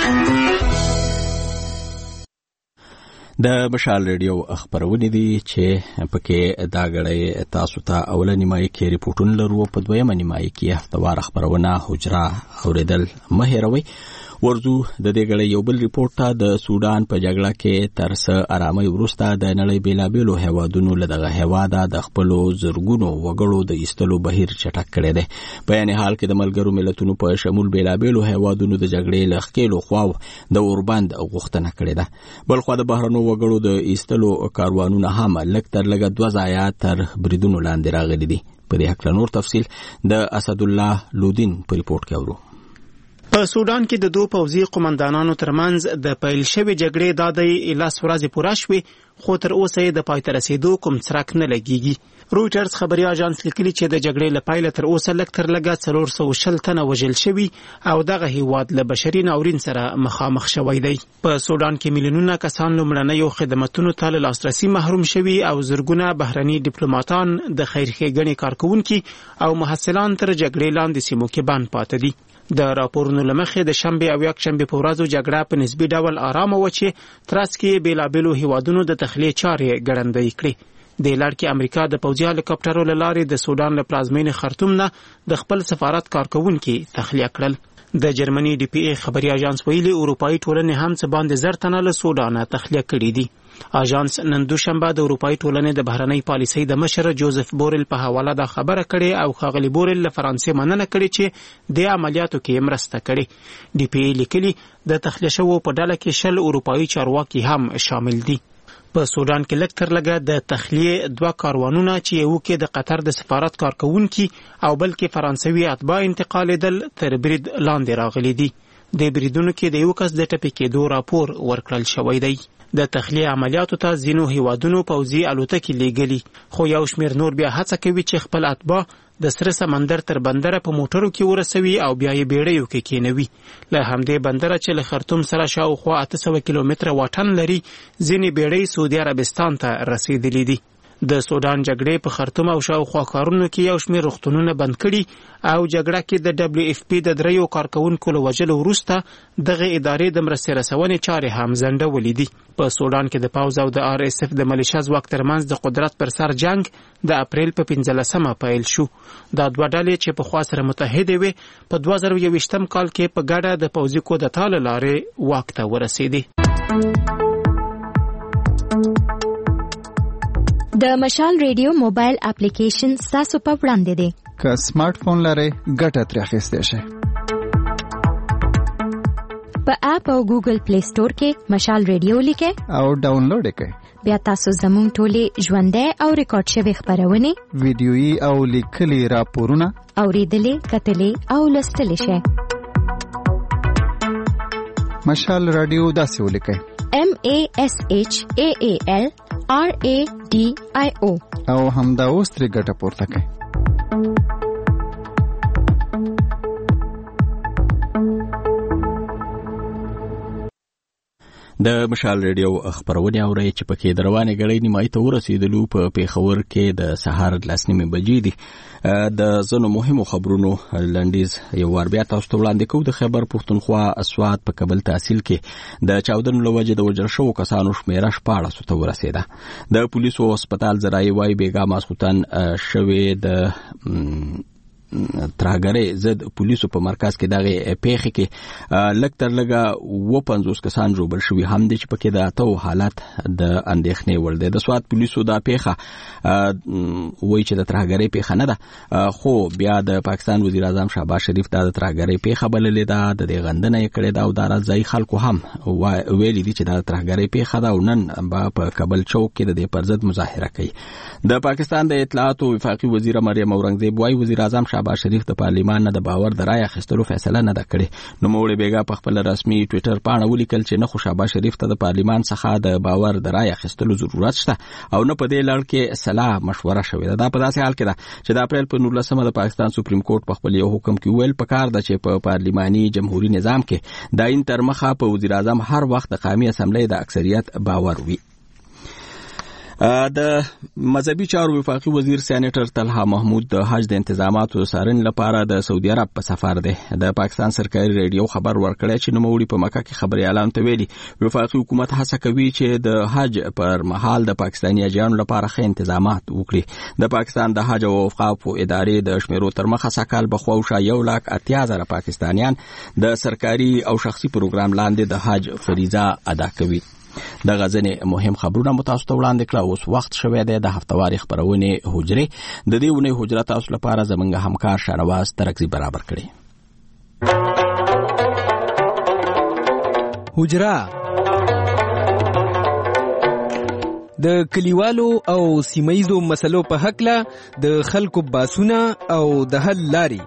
Speaker 1: د مشال ریډیو خبرونه دي چې پکې دا غړې تاسو ته اول نیمایي کې ریپورتونه لرو، په دویمه نیمایي کې هفتوار خبرونه حجره اوریدل مه هېروئ. ورځو د دې غړې یو بل ریپورت ته د سودان په جګړه کې تر څه آرامۍ وروسته د نړۍ بیلابېلو هیوادونو له دغه هیواده د خپلو زرګونو وګړو د ایستلو بهیر چټک کړی دی. په یعنې حال کې د ملګرو ملتونو په شمول بیلابېلو هیوادونو د جګړې له ښکېلو خواو د اوربند غوښتنه کړې ده. بلخوا د بهرنو وګړو د ایستلو کاروانونه هم لږ تر لږه دوه ځایه تر بریدونو لاندې راغلي دي. په دې هکله نور تفصیل د اسدالله لودین په ریپورت کې اورو.
Speaker 20: په سودان کې د دوه پوځي قومندانانو ترمنځ د پیل شوې جګړې د دې لاس ورځې پوره شوې، خو تر اوسه یې د پای ته رسیدو کوم څرک نه لګیږي. رویټرز خبري اژانس لیکلي چې د جګړې له پیله تر اوسه لږ تر لږه څلور سوه شل تنه وژل شوي او دغه هیواد له بشري ناورین سره مخامخ شوی دی. په سودان کې میلیونونه کسان لومړنیو خدماتونو ته له لاسرسي محروم شوي او زرګونه بهرني ډیپلوماټان د خیر ښېګڼې کارکوونکي او محصلان تر جګړې لاندې سیمو کې بند پاتې دي. د راپورونو لمخې د شنبه او یک شنبه په ورځو جګړه په نسبی ډول آرامه و چې ترڅ کې بیلابېلو هیوادونو د تخلیه چارې ګړندۍ کړې. د لړ کې امریکا د پوځي هلیکاپټرو له لارې د سودان له پلازمینې خرطوم نه د خپل سفارت کارکوونکي تخلیه کړل. د جرمني ډي پی ای خبري اژانس ویلي اروپאי ټولنې هم څه باندې زر تنه له سودان تخلیه کړي دي. اژانس نن دوشنبه د اروپאי ټولنې د بهرنۍ پالیسۍ د مشر جوزف بورل په حواله د خبره کړي او خاغلی بورل له فرانسې مننه کړي چې د عملیاتو کې مرسته کړي. ډي پی ای لیکلي د تخلیه شوو په ډله کې شل اروپאי چارواکي هم شامل دي. په سودان کې لږ تر لږه د تخلیه دوه کاروانونه چې یو کې د قطر د سفارت کارکوونکي او بل کې فرانسوي اتباع انتقالېدل تر برید لاندې راغلي دي. د بریدونو کې د یو کس د ټپي کېدو راپور ورکړل شوی دی. د تخلیه عملیاتو ته ځینو هیوادونو پوځي الوتکې لیږلي، خو یو شمېر نور بیا هڅه کوي چې خپل اتباع د سره سمندر تر بندره په موټرو کې ورسوي او بیا یې بیړیو کې کېنوي. له همدې بندره چې له خرطوم سره شاوخوا اته سوه کیلومتره واټن لري، ځینې بیړۍ سعودي عربستان ته رسېدلي دي. د سودان جګړې په خرطوم او شاوخوا ښارونو کې یو شمېر روغتونونه بند کړي او جګړه کې د ډبلیو اف پی د دریو کارکوونکو له وژلو وروسته دغه ادارې د مرستې رسونې چارې هم ځنډولې دي. په سودان کې د پوځ او د آر اس اف د ملیشیا ځواک ترمنځ د قدرت پر سر جنگ د اپریل په پنځلسمه پیل شو. دا دوه ډلې چې پخوا سره متحدې وې په دوه زره یوویشتم کال کې په ګډه د پوځي کودتا له لارې واک ته ورسېدې.
Speaker 7: د مشال ریډیو موبایل اپلیکیشن ستاسو په وړاندې دی.
Speaker 6: که سمارټ فون لرئ ګټه ترې اخیستی شئ.
Speaker 7: په اپ او ګوګل پلی سٹور کې مشال ریډیو لیکئ
Speaker 6: او ډاونلوډ یې کړئ.
Speaker 7: بیا تاسو زموږ ټولې ژوندۍ او ریکارډ شوې خبرونه،
Speaker 6: ویډیويي او لیکلي راپورونه
Speaker 7: اوریدلې، کتلې او لوستلی شئ.
Speaker 6: مشال رادیو داسې ولیکئ:
Speaker 7: M A S H A A L R A D I O
Speaker 6: او همدا اوس ترې ګټه پورته کړئ.
Speaker 1: د مشال ریډیو خبرونه اوري چې پکې د روانې غړې نیمای ته ورسېدلو په پیښور کې د سهار لاس نیمه بجې دي. د زنو مهمو خبرونو لنډیز یو ور بیا تاسو ته وړاندې کوو. د خیبر پښتونخوا اسوات په کابل تحصیل کې د چاودنو لوجه د وژل شوو کسانو شمیره شپاړس ته ورسېده. د پولیسو هسپتال زرای وای بیګا ماسخوتن شوې د ترهګرۍ ضد پولیسو په مرکز کې دغه پیښې کې لږ تر لږه و پنځوس کسان جوړ شوي هم دي چې پکې د اتو حالت د اندېښنې وړ دی. د سوات پولیسو دا پیښه وایي چې د ترهګرۍ پیښه نه ده، خو بیا د پاکستان وزیر اعظم شهباز شریف دا د ترهګرۍ پیښه بللې ده. د دې غندنه یې کړې ده او د راځي خلکو هم ویلي دي چې دا ترهګرۍ پیښه ده او نن به په کابل چوک کې د دې پر ضد مظاهره کوي. د پاکستان د اطلاعات او وفاقي وزیر مریم اورنګزیب وايي وزیر اعظم شهباز شریف د پارلیمان نه د باور د رای اخیستلو فیصله نه ده کړې. نو موږ بیګا په خپل رسمي ټوئیټر باندې ولیکل چې نه خو شهباز شریف ته د پارلیمان څخه د باور د رای اخیستلو ضرورت شته او نه په دې لړ کې صلاح مشوره شوې ده. دا په داسې حال کې ده چې د اپریل په نولسمه د پاکستان سپریم کورټ په خپل یو حکم کې ویل پکار ده چې په پارلیماني جمهوریت نظام کې د عین تر مخه په وزیر اعظم هر وخت د قومي اسمبلی د اکثریت باور وي. د مذهبي چارو وفاقي وزیر سېنیټر طلحه محمود د حج د انتظاماتو سارن لپاره د سعودي عرب په سفر دی. د پاکستان سرکاري ریډیو خبر ورکړی چې نوموړي په مکه کې خبري اعلان ته ویلي وفاقي حکومت هڅه کوي چې د حج پر مهال د پاکستاني حاجیانو لپاره ښه انتظامات وکړي. د پاکستان د حج او اوقاف ادارې د شمیرو تر مخه سکهال بخواوشه یو لاک اتیا زره پاکستانیان د سرکاري او شخصي پروګرام لاندې د حج فریضه ادا کوي. د غزنې مهم خبرونه متاسو ته وړاندې کړه. اوس وخت شوی دی د هفتواري خبرونه حجره. د دې ونې حجره تاسو لپاره زمونږ همکار شهرواز ترکزی برابر کړي.
Speaker 21: حجره د کلیوالو او سیمایزو مسلو په حق له د خلکو باسونه او د حل لاري.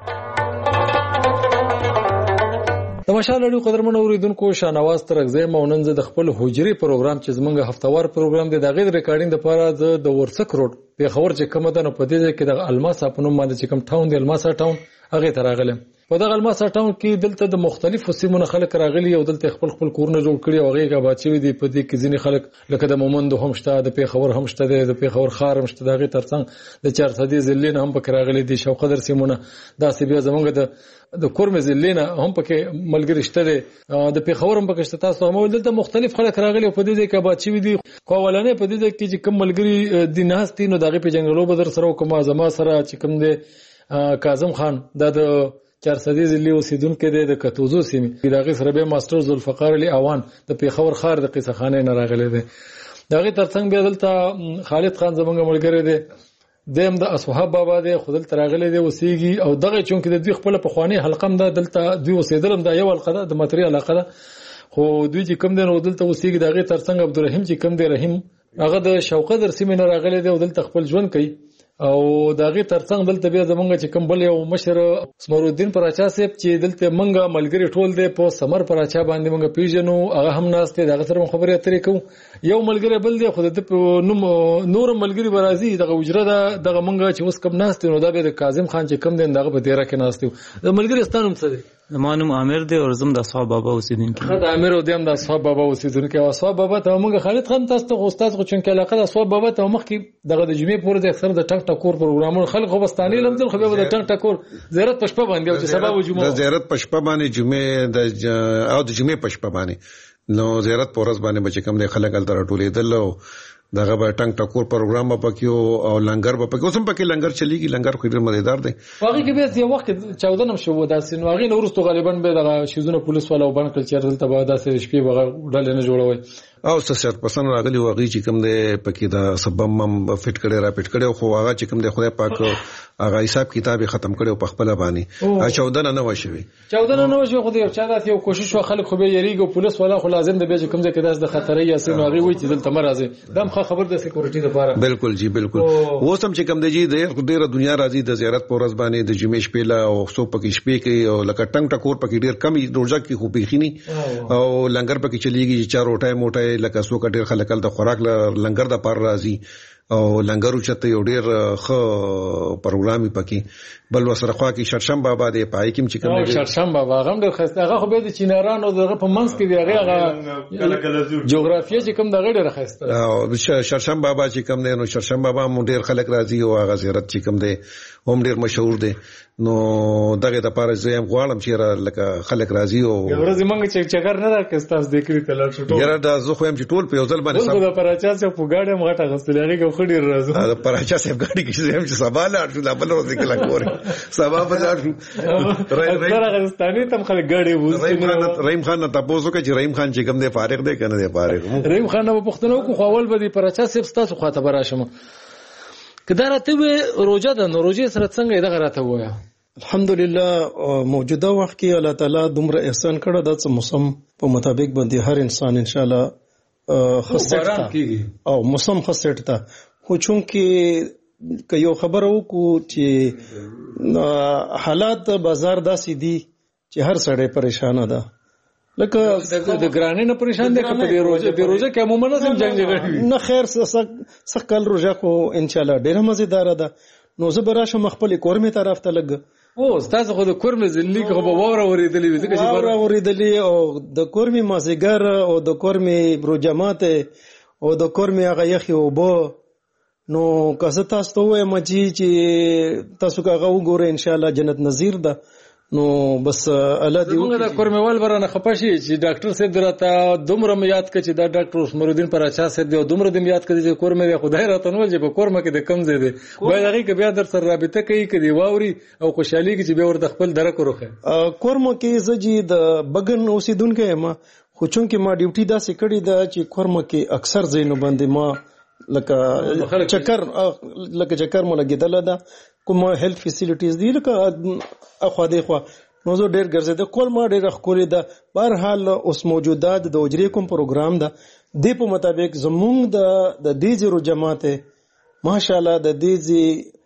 Speaker 22: د مشال اړیو قدرمن اوریدونکو شانواز ترغزه مونن زه د خپل حجري پروګرام چې زمونږ هفتوار پروګرام دی د غیر ریکارډینګ لپاره د ورڅک روډ په خبر چې کومه ده نو په دې کې د الماس اپنو باندې چې کوم ټاون دی الماس ټاون هغه تراغله. په دغه الماس ټاون کې دلته د مختلفو سیمونو خلک راغلي او دلته خپل خپل کورونه جوړ کړي او هغه غواچوي دي. په دې کې ځینې خلک لکه د مومند هم شته، د پیښور هم شته، د پیښور خار هم شته، دغه ترڅنګ د چار صدې زلین هم پکې راغلي دي. شو قدر سیمونه دا سی بیا زمونږ د د کورم زلینا هم پکې ملګری شته دي، د پیښور هم پکې شته. تاسو هم دلته مختلف خلک راغلي په دې کې غواچوي دي. کوولانه په دې کې چې کوم ملګری د ناس دي نو دغه په جنگلو بدر سره کوم ازما سره چې کوم دي کاظم خان د چار صدې زلی اوسیدونکو دی د کتوزو سیمې دغه سره به ماستر ذوالفقار علي اوان د پیښور خار د قصه خانه نه راغلي دي. دغه ترڅنګ بیا دلته خالد خان زمونږ ملګری دی، دیم د اصحاب بابا دی خودل تراغلي دی وسیږي او دغه چونکه د دوی خپل په خواني حلقم ده دلته دوی وسیدلم دا یو حلقه د ماتریال حلقه خو دوی چې کوم دی نو دلته وسیږي. دغه ترڅنګ عبدالرحیم چې کوم دی رحیم هغه د شوقدر سیمې نه راغلي دی او دلته خپل ژوند کوي. او دغه ترڅنګ دلته بیا زمونږ چې کوم بل یو مشر سمرودین پراچا صاحب چې دلته منګه ملګری ټول دی په سمر پراچا باندې منګه پیژنو هغه هم ناشته دغه سره خبرې اترې کوو. یو ملګری بل دی خو د نوم نور ملګری برازي دغه وجره دغه منګه چې اوس کوم ناشته نو دا به د کاظم خان چې کوم دی دغه په دیره کې ناشته. د ملګری ستانم څه دی؟
Speaker 23: زمانم عامر دی او زم د اصحاب بابا اوسیدونکو.
Speaker 22: خد عامر او دیم د اصحاب بابا اوسیدونکو. او اصحاب بابا ته موږ خالد خان تاسو ته استاد خو چون کې علاقه د اصحاب بابا ته مخ کې دغه د جمعې پورې د اکثر د ټک ټکور پروګرامونو خلک خو بستاني لمدل خو به د ټک ټکور زیارت پښپا باندې او چې سبب جمعه
Speaker 24: د زیارت پښپا باندې جمعې د او د جمعې پښپا باندې نو زیارت پورس باندې بچ کم د خلک ال تر ټولې دل دغه به ټنګ ټکور پروګرام په کېو او لنګر په کې اوسم پکې لنګر چلیږي. لنګر خو ډېر مزیدار دی.
Speaker 22: واغې کې به یو وخت چودہ نم شو داسې نو هغه نورستو غالبا به دغه شیزونه پولیس والا وبن کړ چې دلته به داسې شپې بغه ډلې نه جوړوي
Speaker 24: او سیاست پسند راغلی واغې چې کوم دی پکې دا سبب مم فټ کړي را پټ کړي خو هغه چې کوم دی خدای پاک هغه حساب کتاب ختم کړي په خپل باندې چودہ نه وشوي
Speaker 22: چودہ نه وشوي خو یو چا داسې یو کوشش خلک خو به یریږي پولیس والا خو لازم دی به کوم ځای کې داس د خطرې یا سي نو هغه وایي چې دلته مرزه دم خبر د سکیورټي لپاره
Speaker 24: بالکل جی بالکل اوس هم چې کوم دی جی د ډیره دنیا راځي د زیارت په ورځ باندې د جمعې شپې لا او څو پکې شپې کې او لکه ټنګ ټکور پکې ډیر کم روزه کې خو بيخيني او لنګر پکې چلیږي چار وټای موټای لکه څو ډیر خلک د خوراک لنګر د پر راځي او لنګرو چته یو ډیر خو پروګرامي پکې بل وسره خوا کې شرشم بابا دی پای کې چې کوم
Speaker 22: دی شرشم بابا هغه ډیر خسته هغه خو به د چینارانو دغه په منځ کې دی هغه جغرافیه چې کوم دغه ډیر خسته
Speaker 24: او شرشم بابا چې کوم دی نو شرشم بابا مو ډیر خلک راځي او هغه زیارت چې کوم دی هم ډیر مشهور دی نو دغه د پاره زم غواړم چې لکه خلک راځي او
Speaker 22: ورځ مونږ چې چکر نه راکستاس د کړی تل شټو
Speaker 24: یاره دا زه خو هم چې ټول په ځل باندې
Speaker 22: سم د پراچا څخه پوګاډه مغټه غسلېږي کو خډي راځو
Speaker 24: دا پراچا څخه غاډي کې زم چې سبا لا ټول بل ورځ کې لا کور سبا په ځاړو
Speaker 22: راغستاني تم خلک غاډي وځي
Speaker 24: رحیم خان ته تاسو کې چې رحیم خان چې کوم دی فارغ دی کنه دی فارغ
Speaker 22: رحیم خان په پښتنو کو خپل به دی پراچا صاحب تاسو خاطر راشم کدا راته روزه ده نو روزه سره څنګه دغه راته وایا
Speaker 2: الحمدلله موجوده وخت کې الله تعالی دومره احسان کړی دا چې موسم په مطابق باندې هر انسان ان شاء الله خسټ او موسم خسټ تا خو چون کې یو خبر وکړو چې حالات بازار داسې دي چې هر سړی پریشان ده لکه
Speaker 22: د ګرانې نه پریشان دي کله د روزه د روزه کې عموما سم جنگ جګړه
Speaker 2: نه خیر څه کل روزه خو ان شاء الله ډیره مزیدار ده نو زه براشه مخبل کورمه طرف ته لګ
Speaker 22: او تاسو خو د کورمه ځلې خو به وره ورېدلې ځکه چې
Speaker 2: وره ورېدلې او د کورمه مازیګر او د کورمه بروجمات او د کورمه هغه یخي او بو نو که تاسو ته وایم چې تاسو هغه وګورئ ان شاء الله جنت نظیر ده نو بس الله دې
Speaker 22: موږ د کورموال برانه خپشي چې ډاکټر صاحب درته دومره یاد کړي چې دا ډاکټر عثمان الدین پراچا صاحب دی دومره دې یاد کړي چې کورمه خدای راته نو چې په کورمه کې د کم ځای دی وای هغه کې بیا در سره رابطه کوي کړي واوري او خوشحالي کې چې به ورته خپل درک وروخه
Speaker 2: کورمه کې زجی د بغن اوسیدونکو ما خو چون کې ما ډیوټي داسې کړي دا چې کورمه کې اکثر زینو باندې ما لکه چکر لکه چکر مو لګیدل دا کوم هیلث فیسیلیټیز دي لکه اخو دې خو نو زه ډېر ګرځیدم کول ما ډېر خولې ده بهر حال اوس موجودات د اجرې کوم پروګرام ده د په مطابق زمونږ د د دې زیرو جماعت ماشاءالله د دې زی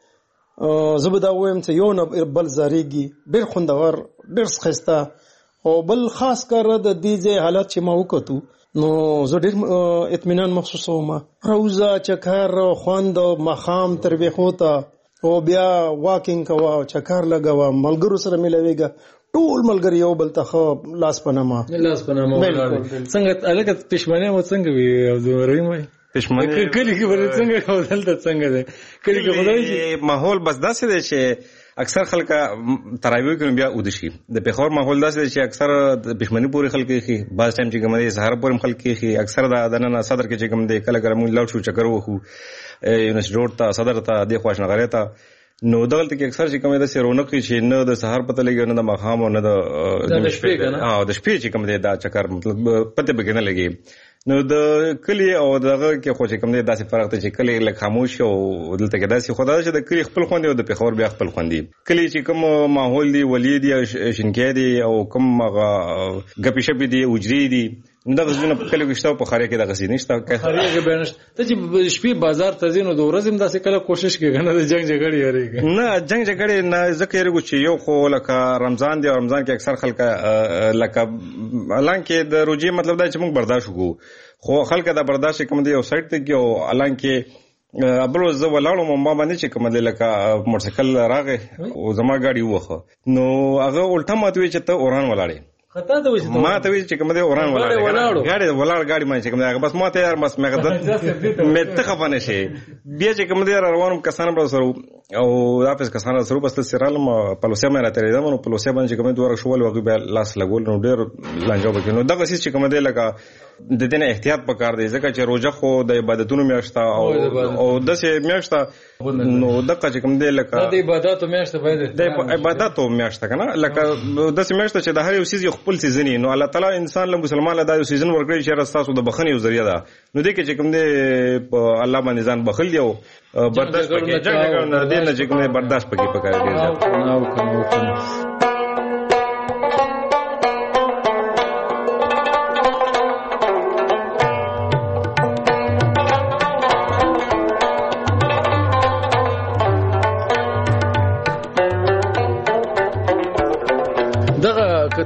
Speaker 2: زبدا ویم چې یو نه بل زریږي ډېر خوندور ډېر ښه او بل خاص کر د دې زی حالت چې ما وکړو نو زه ډېر اطمینان محسوسوم روزه چکر خوند مخام تربیحوتا او بیا واکینګ کوا چکر لګوا ملګرو سره ملويګا ټول ملګری یو بل ته لاس پنامه
Speaker 22: لاس پنامه څنګه الګ پښمنه و څنګه وی او زوریم وای پښمنه کلی کې ورته څنګه کول ته څنګه ده کلی کې خدای چې
Speaker 3: ماحول بس داسې دی چې اکثر خلک تراویح کوي بیا ودشي د پیښور ماحول داسې دی چې اکثر د پښمنی پورې خلک کې بعض ټایم چې کوم دی سهار پورې خلک کې اکثر د دننه صدر کې چې کوم دی کله کله موږ لاړ شو چکر وخو یونس روډ ته صدر ته د خواشنغره ته نو دغلت کې اکثر چې کومه د سرونق چې نه د سهار پته لګي نه د مخام او نه د شپې او د شپې چې کوم دی دا چکر مطلب پته بګنه لګي نو د کلی او دغه کې خو چې کوم دی داسې فرق ته چې کلی له خاموش او دلته کې داسې خدای چې د کلی خپل خوندي او د پیښور بیا خپل خوندي کلی چې کوم ماحول دی ولی دی شینکې دی او کوم غپی شپې دی اجری دی دا غزونه په کله وشته په خاري کې د غسې نشته
Speaker 22: خاري کې به نشته ته چې شپې بازار ته ځینو د ورځې هم داسې کله کوشش کوي نه د جنگ جګړې یاري
Speaker 3: نه جنگ جګړې نه ځکه یې چې یو خو لکه رمضان دی او رمضان کې اکثر خلک لکه الان کې د روزي مطلب دا چې موږ برداشت وکړو خو خلک دا برداشت کوم دی او سایت ته کې او الان کې ابل زه ولاړم ما باندې چې کوم دی لکه موټرسایکل راغې او زما ګاډي وخه نو هغه الټا ماتوي چې ته اوران ولاړې
Speaker 22: خطا ته وځي
Speaker 3: ما ته وی چې کوم دی اوران ولاړ غاړي ولاړ غاړي مې چې کوم دی بس ما ته یار بس مې مې ته خفانه شي بیا چې کوم دی روانم کسان پر سره او واپس کسان سره بس سرالم پلوسیا مې راته لیدم نو پلوسیا باندې کوم دی ور شوول وغه بیا لاس لګول نو ډېر لانجو بکینو دغه سیس چې کوم دی لکه د دې نه احتیاط پکار دی ځکه چې روزه خو د عبادتونو میاشته او او د سه میاشته نو دغه چې کوم دی لکه
Speaker 22: د عبادتو میاشته باید
Speaker 3: د عبادتو میاشته کنه لکه د سه میاشته چې د هر یو سیز خپل سیزنی نو الله تعالی انسان له مسلمان له دا یو سیزن ورکړي چې راستاسو د بخنی یو ذریعہ ده نو دې کې چې کوم دی الله باندې ځان بخل دی او برداشت پکې جنگ نه دې نه چې کوم برداشت پکې پکاره دی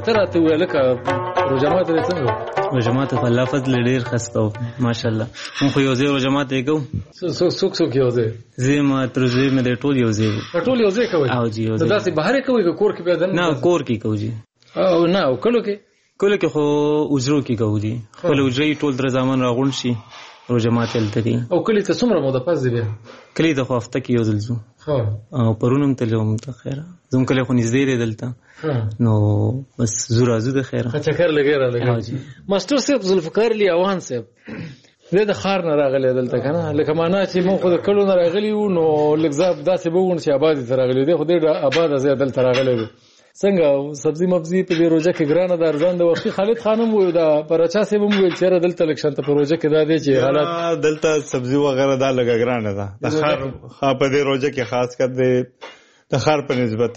Speaker 22: راته ویل که روجمات دې څنګه
Speaker 23: روجمات په الله فضل ډیر خسته ماشاءالله مونږ خو یو ځای روجمات یې کوو
Speaker 22: څوک څوک څوک یو ځای
Speaker 23: زما تر زوی مې د ټول یو ځای
Speaker 22: ټول یو ځای کوي
Speaker 23: او جی یو ځای
Speaker 22: داسې بهر کوي که کور کې بیا دنه
Speaker 23: نه کور کې کوو جی
Speaker 22: او نه او کلو کې
Speaker 23: کله کې خو اجرو کې کوو جی خپل اجرې ټول در زمان راغون شي روجمات تلته کی
Speaker 22: او کلی ته څومره موده پس دی بیا
Speaker 23: کلی د خو هفته کې یو ځل ځو او پرونم تلوم ته خیره زم کله خو نږدې دی دلته نو بس زورا زو د خیره
Speaker 22: چکر لګی را لګی ماستر صاحب ذوالفقار علی اوان صاحب زه د خار نه راغلی دلته کنه لکه معنا چې مونږ خو د کلو نه راغلی وو نو لږ داسې بوون چې آباد ته راغلی دی خو دې آباد زه دلته راغلی دی څنګه سبزی مبزی په دې روزه کې ګرانه د ارزان د وختي خالد خانم وو دا پرچا سه بم ویل چې دلته لکشن ته پروژه کې دا دی چې حالات
Speaker 4: دلته سبزی وغیرہ دا لګ ګرانه ده د خار خا په دې روزه کې خاص کر دې د خار په نسبت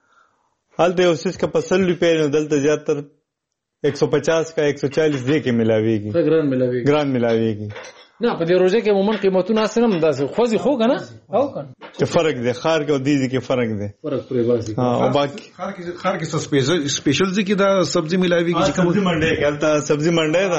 Speaker 4: حالت اوسس کا پسل روپے نو دلته زیاتر ایک سو پچاس کا ایک سو چالیس دے کې ملاويږي
Speaker 22: ګران ملاويږي
Speaker 4: ګران ملاويږي
Speaker 22: نه په دې روزه کې عموما قیمتونه اسنه هم داسې خوځي خو کنه او کنه
Speaker 4: چې فرق دی خار کې او دې کې فرق دی
Speaker 22: فرق پرې باسي
Speaker 4: ها او باقي
Speaker 24: خار کې خار کې سپیشل سپیشل ځکه دا سبزی ملاويږي چې کوم
Speaker 4: سبزی منډي کې البته سبزی منډي دا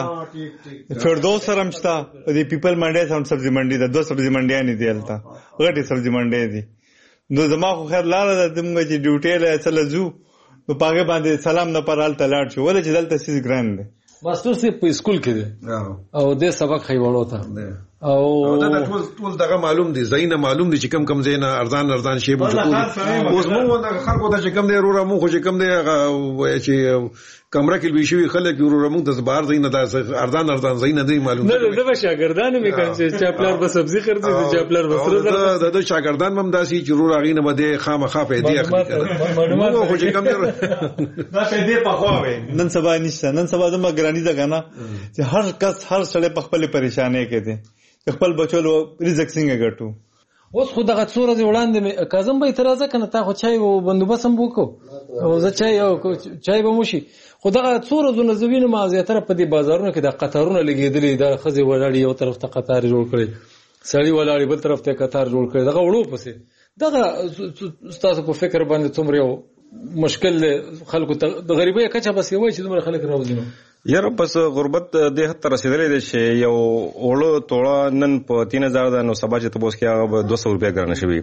Speaker 4: فردوس سره مشتا دې پیپل منډي سم سبزی منډي دا دوه سبزی منډي نه دی البته غټي سبزی منډي دي نو زما خو خیر لاله د دمغه چې ډیوټي له چل زو نو پاګه باندې سلام نه پر حالت لاړ شو ولې چې دلته سیس ګران دی
Speaker 22: ماستر سی په سکول کې دی او د سبق خی وړو ته او
Speaker 24: دا ټول ټول دغه معلوم دي زینه معلوم دي چې کم کم زینه ارزان ارزان شی بو چکو اوس مو دا خلکو ته چې کم دی رورا مو خو چې کم دی وای چې کمره کې ویشوي خلک رورا مو د بار زینه دا ارزان ارزان زینه دی معلوم
Speaker 22: نه نه د شاګردان مې کوم چې چاپلر به سبزی خرڅي چې چاپلر وسره
Speaker 24: دا د شاګردان مم داسي چې رورا غینه بده خامخا پیدا اخلي مو خو چې کم دی
Speaker 4: دا پیدا په خو نن سبا نشته نن سبا زما ګرانی ده کنه چې هر کس هر سړی په خپل پریشانې کې دی خپل بچو رزق څنګه ګټو
Speaker 22: اوس خو دغه څوره دی وړاندې کاظم به اعتراض کنه تا خو چای او بندوبست هم وکړو او زه چای او چای به موشي خو دغه څوره زونه زوینه ما زیاتره په دې بازارونو کې د قطارونه لګیدلې د خزي ولاړی یو طرف ته قطار جوړ کړي سړی ولاړی بل طرف ته قطار جوړ کړي دغه وړو پسې دغه تاسو په فکر باندې څومره مشکل خلکو ته د غریبۍ کچه بس یوای چې دومره خلک راوځي
Speaker 3: یاره پس غربت د حد ته رسیدلې ده چې یو اوړو توړه نن په تین هزار ده نو سبا چې تاسو کې هغه دوه سوه روپیا ګرانه شوی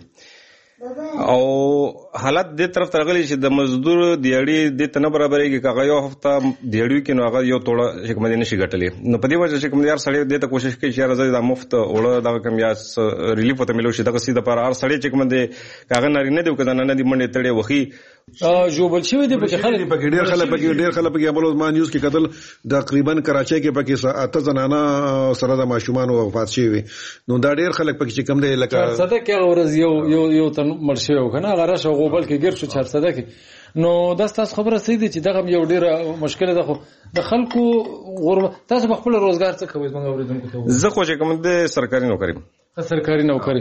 Speaker 3: او حالت دې طرف ته راغلي چې د مزدور دیاړي د تنه برابرېږي کغه یو هفته دیاړي کې نو هغه یو توړه چې کوم دې نشي ګټلې نو په دې وجه چې کوم یار سړی دې ته کوشش کوي چې راځي د مفت اوړه دا کوم یا ریلیف ته ملو شي دا سیده پر هر سړی چې کوم دې کغه نارینه دی کده نه دی منډه تړي وخی
Speaker 22: جوبل شوی دی په خلک
Speaker 24: په ډیر خلک په ډیر خلک په ابل ما نیوز کې کتل تقریبا کراچۍ کې پکې اته زنانه سره د ماشومان وفات شوی نو دا ډیر خلک پکې کم دی لکه
Speaker 22: صدق کې ورځ یو یو یو تن مرشي کنه غره شو غوبل کې ګر شو چار صدق نو دا تاسو خبره سي دي چې دغه یو ډیره مشکله ده خو د خلکو غربت تاسو په خپل روزګار څه کوئ موږ اوریدونکو ته
Speaker 3: زه خو چې کوم د سرکاري نوکری
Speaker 22: سرکاري نوکری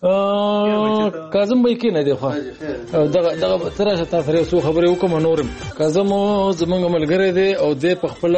Speaker 22: کاظم به کې نه دی خو دغه دغه ترشه تاسو سره څو خبرې وکم نورم کاظم زمونږ ملګری دی او د خپل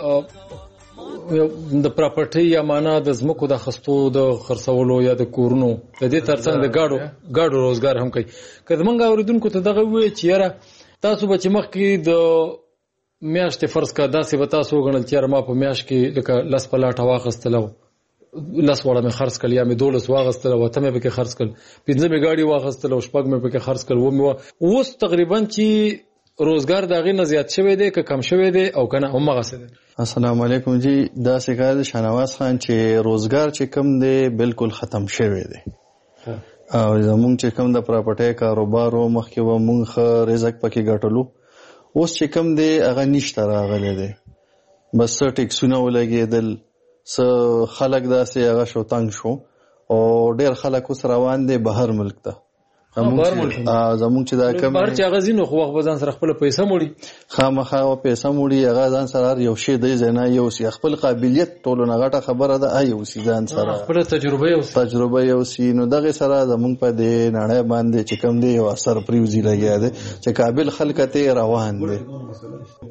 Speaker 22: د پراپرټي یا معنا د زمکو د خستو د خرڅولو یا د کورونو د دې ترڅنګ د گاډو گاډو روزګار هم کوي کله موږ اوریدونکو ته دغه وی چې یاره تاسو به چې مخ کې د میاشتې فرض کا داسې به تاسو غنل چې ما په میاشت کې لکه لاس په لاټه واغستلو لاس وړه مې خرڅ کړ یا مې دولس واغستل او ته مې پکې خرڅ کړ پنځه مې گاډي واغستل او شپږ مې پکې خرڅ کړ و مې اوس تقریبا چې روزګار داغه نه زیات شوی دی که کم شوی دی او کنه هم غسه دی
Speaker 5: السلام علیکم جی دا څنګه شنواز خان چې روزګار چې کم دی بالکل ختم شوی دی او زمونږ چې کم د پراپرټي کاروبارو مخکې و مونږ رزق پکې ګټلو اوس چې کم دی هغه نشته راغلی دی بس ټیکسونه ولګېدل س خلک داسې هغه شو تنگ شو او ډېر خلک اوس روان دي بهر ملک ته زمونږ چې دا کم
Speaker 22: بهر چې هغه ځینو خو وخت به ځان سره خپل پیسې موړي
Speaker 5: خامخا پیسې موړي هغه ځان سره یو شی دی ځنه یو سی خپل قابلیت ټولو نه غټه خبره ده ایو سی ځان سره
Speaker 22: خپل تجربه یو
Speaker 5: تجربه یو سی نو دغه سره زمونږ په دې نړۍ باندې چې کم دی یو اثر پریوزي لګیا دی چې قابل خلک ته روان دي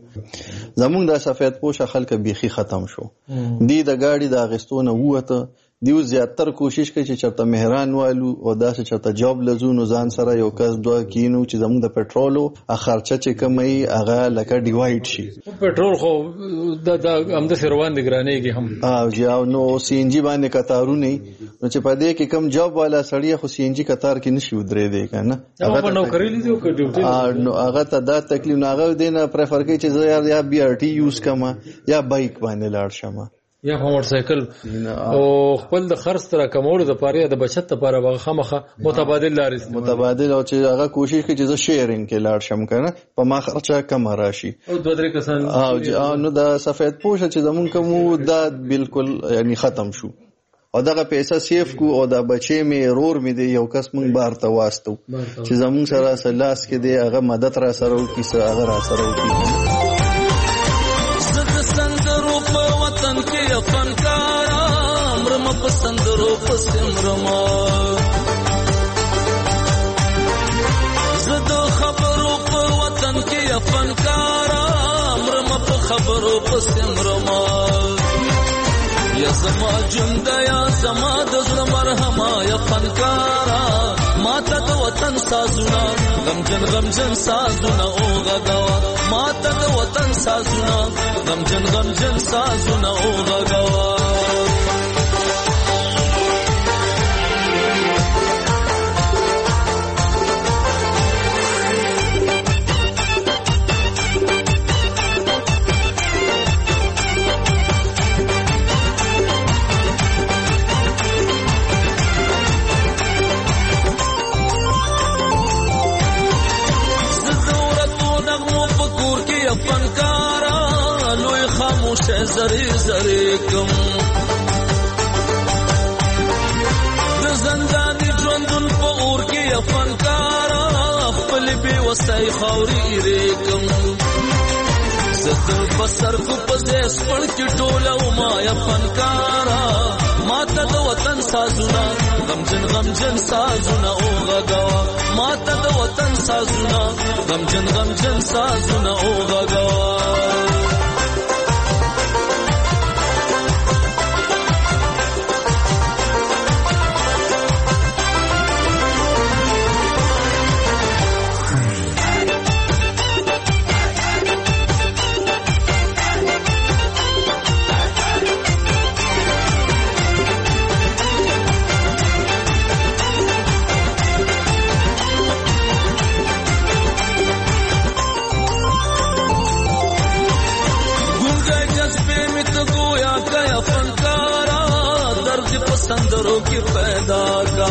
Speaker 5: زمونږ د سفید پوش خلک بيخي ختم شو دی د گاډي د اغستونه وته دیو زیاتر کوشش کوي چې چرته مهران والو او داسې چرته جاب لزو نو ځان سره یو کس دوه کینو چې زموږ د پټرولو خرچه چې کمي هغه لکه ډیوایډ شي.
Speaker 22: پټرول خو د هم د روان دي ګرانېږي هم
Speaker 5: او جاو نو سی ان جی باندې کتارونه نو چې په دې کې کم جاب والا سړی خو سی ان جی کتار کې نشي ودرې دی کنه
Speaker 22: هغه نوکری لیدو که ډیوټي
Speaker 5: نو هغه ته دا تکلیف نه هغه دینه پریفر کوي چې زه یا بي ار ټي یوز کما یا بایک باندې لاړ شم
Speaker 22: یا موټر سایکل او خپل د خرڅ تر کمولو د پاره د بچت لپاره به خامخه متبادل لارې
Speaker 5: متبادل او چې هغه کوشش کوي چې زه شیرینګ کې لاړ شم کنه په ما خرچه کم راشي
Speaker 22: او دوه درې کسان
Speaker 5: او نو د سفید پوش چې زمون کوم دا بالکل یعنی ختم شو او دغه پیسې سیف کو او دا بچي مې رور مې دی یو کس مونږ بار ته واسطو چې زمون سره سلاس کې دی هغه مدد را سره وکي سره هغه را سره وکي
Speaker 9: وطن کې فنکارا مرم پسندرو پسمرما زدو خبرو په وطن کې فنکارا مرم په خبرو پسمرما یا زما جند یا زما د زړه مرهما یا فنکارا ماته د وطن سازونه غمجن غمجن سازونه او غغوا ماته د وطن سازونه غمجن غمجن سازونه او غغوا فنکارا لوی خاموش زری زری کم د زندانی ژوندون په اور کې فنکارا خپل بي وسای خوري ریکم زه بسر کو پزیس پړ کې ټوله ما یا فنکارا ماته د وطن سازونه غمجن غمجن سازونه او غغوا ماته د وطن سازونه غمجن غمجن سازونه او غغوا سندرو کی پیدا کا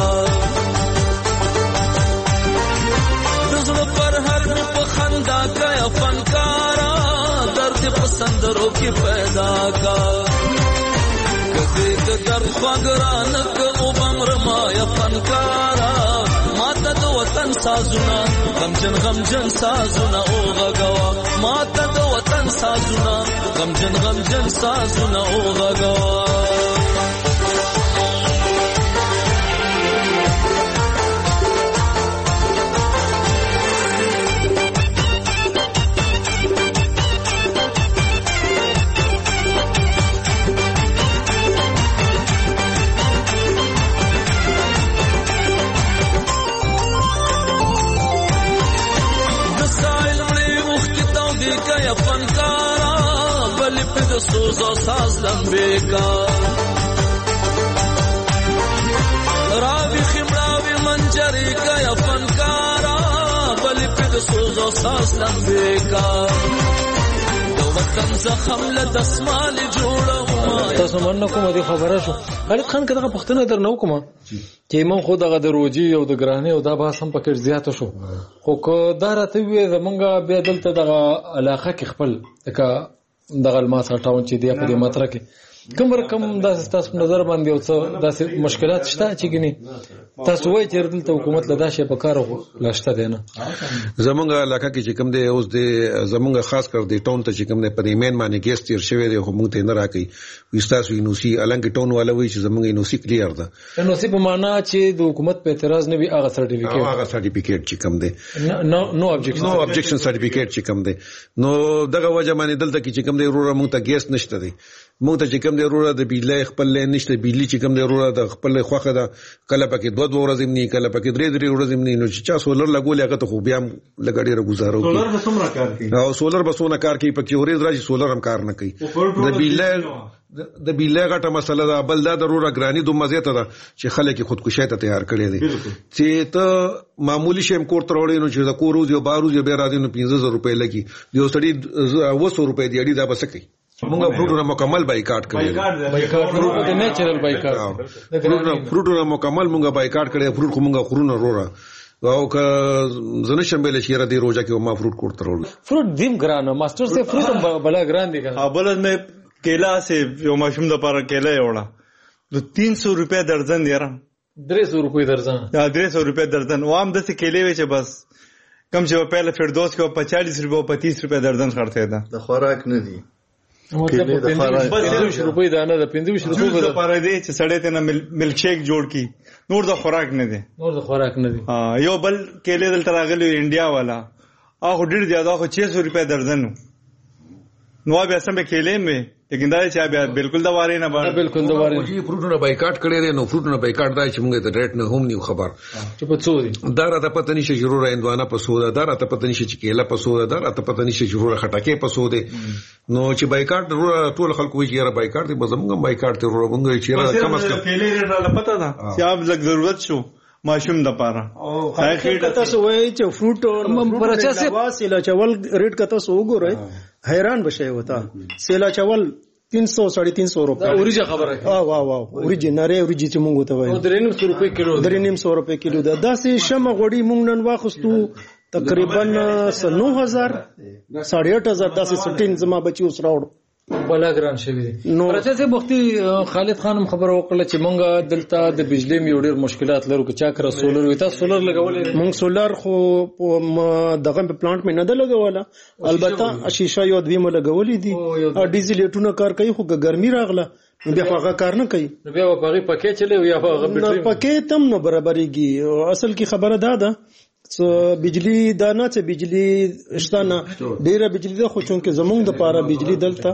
Speaker 9: دزړه پر هر می په خندا کا فنکارا درد پسندرو کی پیدا کا کدی د درد خواګران ک او بمر ما یا فنکارا ماته د وطن سازونه غمجن غمجن سازونه او غغوا ماته د وطن سازونه غمجن غمجن سازونه او غغوا سوزو ساز لمبے کا راوی خمراوی منجری کا یا فنکارا بلی پید سوزو ساز لمبے کا دو وطن زخم لدسمال جوڑا ہوا
Speaker 22: تاسو من کوم دی خبره شو خالد خان کداغه پښتنه در نو کوم چې مون خو دغه د روجي او د ګرانه او دا به هم پکې زیات شو خو کو دارته وی زمونږه به دلته دغه علاقه کې خپل دغه دغه الماس هټاون چې دی په دې ماتره کې کوم رقم د تاسو په نظر باندې او څه داسې مشکلات شته چې ګني تاسو وایي چې دلته حکومت لدا شي په کار لاشته دی نه
Speaker 24: زمونږ علاقه کې چې کوم دی اوس د زمونږ خاص کر دی ټاون ته چې کوم دی په مین باندې ګیس تیر شوی دی خو موږ ته نه راکې وستاسو یونیورسيټي الانګ ټاون والا وایي چې زمونږ یونیورسيټي کلیر ده
Speaker 22: یونیورسيټي په معنا چې د حکومت په اعتراض نه وي هغه سرټیفیکیټ
Speaker 24: هغه سرټیفیکیټ چې کوم دی
Speaker 22: نو نو ابجیکشن
Speaker 24: نو ابجیکشن سرټیفیکیټ چې کوم دی نو دغه وجه باندې دلته کې چې کوم دی ورور موږ ته ګیس نشته دی مونږ ته چې کوم دی وروره د بجلی خپل لین نشته بجلی چې کوم دی وروره د خپل خوخه ده کله پکې دوه دوه ورځې نه کله پکې درې درې ورځې نه نو چې چا سولر لګول هغه ته خو بیا لګړې را گزارو
Speaker 4: سولر به څومره کار کوي
Speaker 24: او سولر به څومره کار کوي پکې ورې درځي سولر هم کار نه کوي د بجلی د بجلی غټه مسله ده بل دا ضروره ګرانی دوه مزیته ده چې خلک خودکشي ته تیار کړي دي چې ته معمولی شیم کور تر وړي نو چې د کور روز یو بار روز به راځي نو پنځه زره روپۍ لګي یو سړی اوه سوه روپۍ دی اړي دا بس کوي مونږه فروټونه مکمل بایکاټ کړی
Speaker 22: بایکاټ فروټ نیچرل بایکاټ
Speaker 24: فروټونه مکمل مونږه بایکاټ کړی فروټ خو مونږه خورونه روره او که زنه شنبه شیره دی روزه کې ما فروټ کور تر وړي
Speaker 22: فروټ دیم ګرانه ماستر سے فروټ بلا ګران دی
Speaker 4: کنه ابل مې کیلا سے یو ماشوم د پاره کیلا یوړه د तीन सौ روپے درجن دی را
Speaker 22: درې سو روپے درجن
Speaker 4: یا درې سو روپے درجن وام د څه کیلې وچ بس کم چې پہله فردوس کو پچالیس روپے پچیس روپے درجن خرڅه ده
Speaker 5: د خوراک نه دی
Speaker 22: مطلب پنځه روپے دانه د پنځه روپے
Speaker 4: د پاره دی چې سړی ته ملک شیک جوړ کی نور د خوراک نه دی
Speaker 22: نور د خوراک نه دی
Speaker 4: ها یو بل کیلې دلته راغلی انډیا والا اخو ډیر زیاده خو छह सौ روپے درجن نو بیا سم کېلې مې لیکن دا چې بیا بالکل دا واره نه باندې
Speaker 22: بالکل دا واره
Speaker 24: چې فروټونه بایکاټ کړي دي نو فروټونه بایکاټ دا چې موږ ته ریټ نه هم نیو خبر
Speaker 22: چې په څو دي
Speaker 24: دا راته پته نشي ضرور اندوانه په سودا دا راته پته نشي چې کېله په سودا دا راته پته نشي ضرور خټکه په سودا نو چې بایکاټ ټول خلکو یې را بایکاټ دي بزمږه بایکاټ ته ورو موږ چې را کم اس کم
Speaker 4: کېلې ریټ را پته ده چې اب لګ ضرورت شو ماشوم د پاره
Speaker 2: هغه تاسو وایي چې فروټ پرچا سے سیلا چاول ریټ کته سو وګورئ حیران بشئ وتا سیلا چاول तीन सौ साढ़े तीन सौ रुपए
Speaker 22: اوریجا خبره
Speaker 2: اه واه واه اوریجناره اوریجی چې مونږ ته وایي
Speaker 22: درې نیم سو روپے کیلو
Speaker 2: درې نیم سو روپے کیلو دا داسې شمه غوړي مونږ نن واخستو تقریبا نو هزار साढ़े आठ हज़ार داسې سټین زما بچي اوس راوړ
Speaker 22: بلا ګران شوی نو راځي چې وختي خالد خانم خبر وکړه چې مونږ دلته د بجلی می ډېر مشکلات لرو چې چا کړه سولر وي تاسو سولر لګولې
Speaker 2: مونږ سولر خو دغه په پلانټ می نه ده لګوله البته شیشه یو دوی مو لګولې دي ډیزلیټونه کار کوي خو ګرمي راغله بیا هغه کار نه کوي
Speaker 22: بیا په هغه پکې چلے یا هغه
Speaker 2: بیټری پکې تم نه برابرېږي اصل کې خبره ده ده بجلی دا نه چې بجلی شتانه ډیره بجلی ده خو چونکه زمونږ د پاره بجلی دلته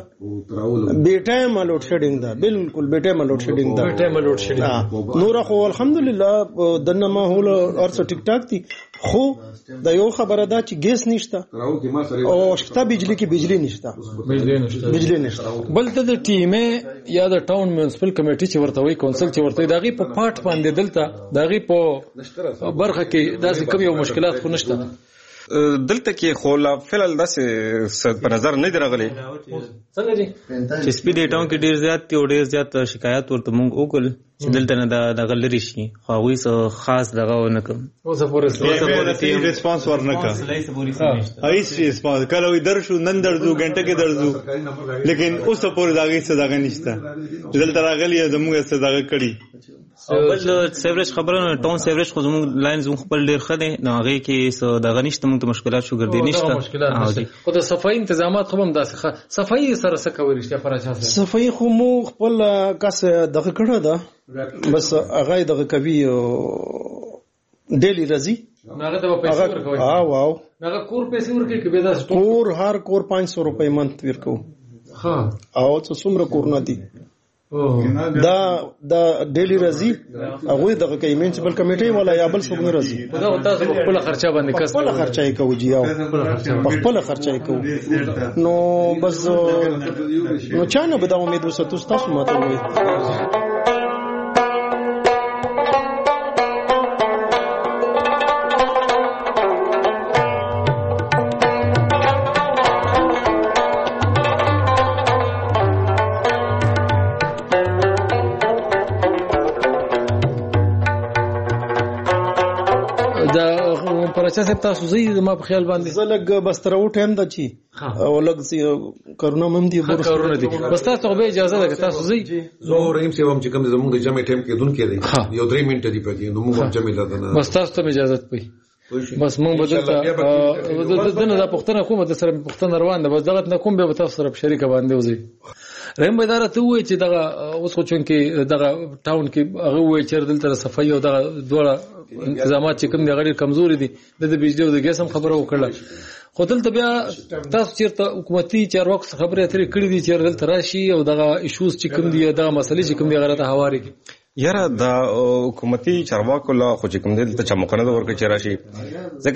Speaker 2: بیٹه مالوډ شیډینګ ده بالکل بیٹه مالوډ شیډینګ ده
Speaker 22: بیٹه مالوډ شیډینګ
Speaker 2: نور خو الحمدلله دنه ماحول ارڅ ټیک ټاک دي خو دا یو خبره ده چې ګیس نشته او شته بجلی کې بجلی نشته
Speaker 22: بجلی نشته
Speaker 2: بجلی نشته
Speaker 22: بلته د ټیمه یا د ټاون میونسپل کمیټي چې ورته وي کونسل چې ورته دغه په پارت باندې دلته دغه په برخه کې داسې کوم یو مشکلات خو نشته
Speaker 3: دلته کې خو لا فعل داسې په نظر نه درغلي
Speaker 22: څنګه دي
Speaker 23: چې سپیډ ډاون کې ډیر زیات دی او ډیر زیات شکایت ورته مونږ وکړل چې دلته نه د غلري شي خو وایي څه خاص دغه ونه کوم
Speaker 22: او څه پورې
Speaker 4: څه ریسپانس ورنکا هیڅ ریسپانس کله وي درشو نن درځو غنټه کې درځو لیکن اوس پورې دغه څه دغه نشته دلته راغلی زموږ څه دغه کړي
Speaker 23: بل سیوریج خبره ټاون سیوریج خو زموږ لاین زموږ خپل ډیر خده نه هغه کې څه دغه نشته موږ ته مشکلات شو ګرځي نشته
Speaker 22: خو د صفائی تنظیمات خو هم داسې صفائی سره څه کوي رښتیا پراچا سره
Speaker 2: صفائی خو مو خپل کس دغه کړه ده بس هغه دغه کوي ډیلی رزي
Speaker 22: هغه د پیسې ورکوي
Speaker 2: ها واو
Speaker 22: هغه کور پیسې ورکوي کې به دا
Speaker 2: کور هر کور पाँच सौ روپۍ منت ورکو
Speaker 22: ها
Speaker 2: او څه څومره کور نه دي دا دا ډیلی رزي هغه دغه کې میونسپل کمیټي ولا یا بل څوک نه رزي
Speaker 22: دا تاسو خپل خرچه باندې کس
Speaker 2: خپل خرچه یې کوي جیاو خپل خرچه یې کوي نو بس نو چانه به دا امید وساتو تاسو ماته وایي
Speaker 22: پرچا صاحب تاسو زی ما په خیال باندې
Speaker 2: زلګ بستر او ټیم د چی او لګ کرونا مم دی
Speaker 22: بور کرونا دی بس تاسو به اجازه ده تاسو زی
Speaker 24: زه رحیم سیوم چې کوم زموږ د جمع ټیم کې دون کې دی یو درې منټه دی پاتې نو موږ جمع لدانه
Speaker 22: بس تاسو ته اجازه پي بس موږ بدلته دنه د پښتنه کومه د سره پښتنه روان ده بس دغه نه کوم به تاسو سره شریک باندې وځي رحم بيدار ته وای چې دغه اوس خو چون کې دغه ټاون کې هغه وای چې دلته صفای او دغه دوه انتظامات چې کوم دي غړي کمزوري دي د بجلی او د ګیس هم خبره وکړه خو دلته بیا تاسو چیرته حکومتي چارواکو خبرې اترې کړې دي چې دلته راشي او دغه ایشوز چې کوم دي دغه مسلې چې کوم دي غره ته حواله کی
Speaker 3: یاره دا حکومتي چارواکو لا خو چې کوم دي ته چمکنه د ورکه چرشي ځکه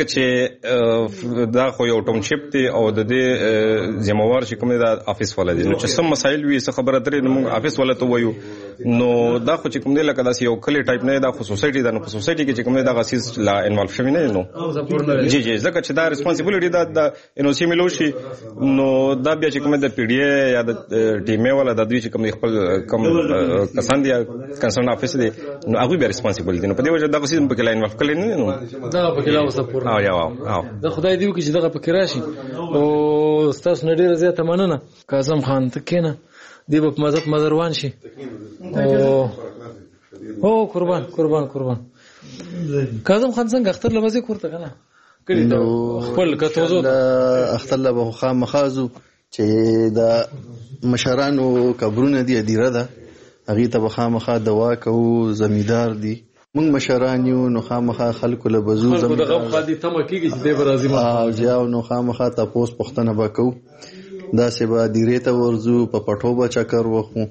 Speaker 3: چې دا خو یو ټاونشپ دی او د دې ذمہوار چې کوم دی د افیس ولادي نو چې سم مسایل وي څه خبره درې نو افیس ولته وایو نو دا خو چې کوم دی لکه داسې یو کلی ټایپ نه دا خو سوسایټي دا نو په سوسایټي کې چې کوم دی دا غسیس لا انوالو شوی نه نو جی جی ځکه چې دا ریسپانسیبিলিټي دا د انوسی ملوشي نو دا بیا چې کوم دی پی ډی ای یا د ټیمه ولا د دوی چې کوم خپل کم کسان دي کنسرن افیس دی نو هغه بیا ریسپانسیبل دي نو په دې وجه دا غسیس په کله انوالو کړي نه نو
Speaker 22: دا په کله وسپور
Speaker 3: او یا او
Speaker 22: دا خدای دې وکړي چې دغه پکې راشي او تاسو نه ډیره زیاته مننه کاظم خان ته کینه دی په مزت مزروان شي او او قربان قربان قربان کاظم خان څنګه اختر لمزه کوته کنه کړي ته خپل کتوزو
Speaker 5: اختر له خامخازو چې دا مشرانو قبرونه دی ادیره ده هغه ته خامخا دوا کو زمیدار دی موږ مشران یو نو خامخا خلکو له بزو
Speaker 22: زموږ دغه خادي تم کیږي چې د برازي ما
Speaker 5: او جاو نو خامخا تاسو پښتنه وکاو دا سبا دیره ته ورزو په پټو به چکر وخو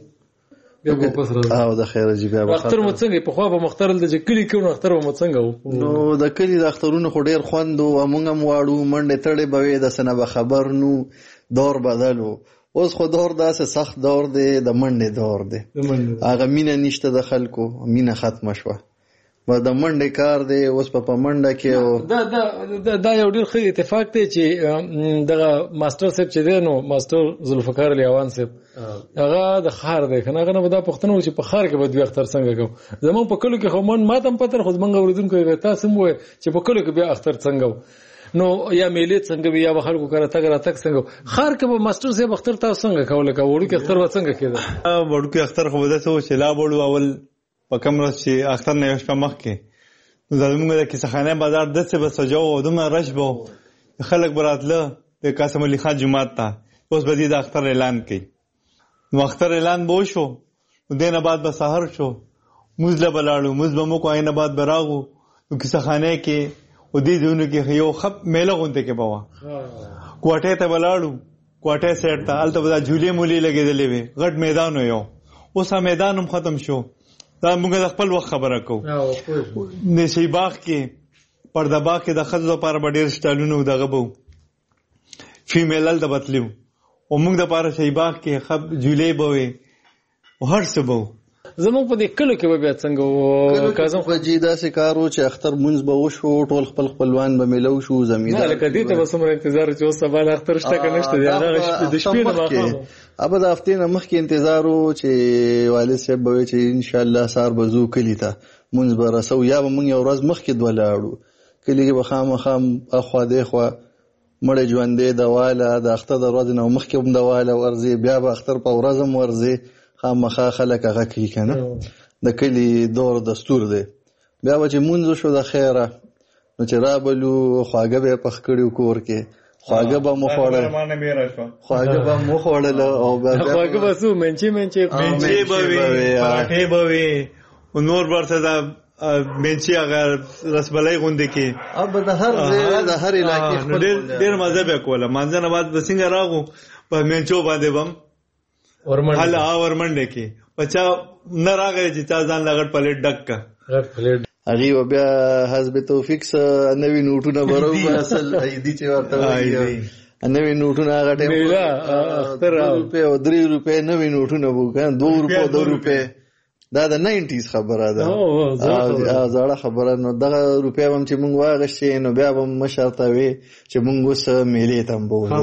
Speaker 5: او د خیر جی بیا
Speaker 22: اختر مو څنګه په خو به مخترل د کلی کونو اختر مو څنګه
Speaker 5: نو د کلی د اخترونو خو ډیر خوند او موږ هم واړو منډه تړې بوي د سنه به خبر نو دور بدلو اوس خو دور داسې سخت دور دی د منډه دور دی هغه مینه نشته د خلکو مینه ختم شوه و د منډه کار دی اوس په منډه کې
Speaker 22: دا دا دا یو ډیر ښه اتفاق دی چې دغه ماستر صاحب چې دی نو ماستر ذوالفقار الیوان صاحب هغه د خار دی کنه هغه دا پښتنو چې په خار کې به دوی اختر څنګه کوم زمون په کلو کې خو من ماتم پتر خو منګ اوریدونکو تاسو مو چې په کلو کې بیا اختر څنګه نو یا میلې څنګه یا خلکو کړه تګ را تک څنګه خار کې به ماستر صاحب اختر تاسو څنګه کوله کا وړو کې اختر و څنګه کېده
Speaker 4: وړو کې اختر خو ده څه چې لا وړو اول په کوم ورځ چې اختر نه یوش په مخ کې زموږ د کیسخانه بازار د څه بسجو او دمه رشبو خلک براتله د قاسم علي خان جمعات ته اوس به د اختر اعلان کړي نو اختر اعلان بو شو دینه بعد به سحر شو مزله بلاړو مزبه مو کو عین بعد براغو نو کیسخانه کې او دې دونو کې یو خپ میله غونډه کې بوا کوټه ته بلاړو کوټه سیټ ته الته بدا جولې مولې لګېدلې وي غټ میدان یو اوس میدان هم ختم شو دا موږ خپل وخت خبره کوو نشي باغ کې پرده باغ کې د خزو لپاره ډېر سټالونو دغه بو فیمیلل د بتلیو او موږ د لپاره شي باغ کې خپ جولې بوي او هر څه بو
Speaker 22: زموږ په دې کلو کې به بیا څنګه کاظم
Speaker 5: خو جیدا سي کارو چې اختر مونږ به وشو ټول خپل خپلوان به ملو شو زمیدار
Speaker 22: نه لکه دې ته وسمره انتظار چې اوس سبا اختر شته کنه شته دی هغه د شپې نه مخه
Speaker 5: ابا د هفته نه مخکې انتظار وو چې والد صاحب به چې ان شاء الله سار بزو کلی ته مونږ به رسو یا به مونږ یو ورځ مخکې دولاړو کلی کې به خامخام اخوا دې خوا مړ ژوندې دواله د اختر د ورځې نو مخکې هم دواله ورزي بیا به اختر په ورځ هم ورزي خامخا خلک هغه کوي کنه د کلی دور دستور دی بیا چې مونږ شو د خیره نو چې رابلو خواږه به پخ کړیو کور کې خواږه به مو خوړل خواږه به مو خوړل او
Speaker 22: خواږه به سو منچي منچي
Speaker 4: منچي به وي پراټه به وي او نور ورته دا منچي هغه رسملای غونډه کې
Speaker 5: اب د هر ځای د هر علاقې
Speaker 4: خپل ډېر مزه به کوله مانځنه بعد بسنګ راغو په منچو باندې بم
Speaker 22: ورمنډه
Speaker 4: هله ورمنډه کې بچا نه راغی چې تا ځان لغړ پلیټ ډک کا
Speaker 22: غړ پلیټ
Speaker 5: هغه بیا حسب توفیق سره نوی نوټونه برابر اصل ایدي چې ورته وایي نوی نوټونه هغه ټیم
Speaker 22: اختر
Speaker 5: روپے او درې روپے نوی نوټونه وو کنه دوه روپے دوه روپے دا د ناینټیز خبره ده او زړه خبره نو دغه روپیا هم چې مونږ واغشې نو بیا هم مشرته وي چې مونږ اوس میلې ته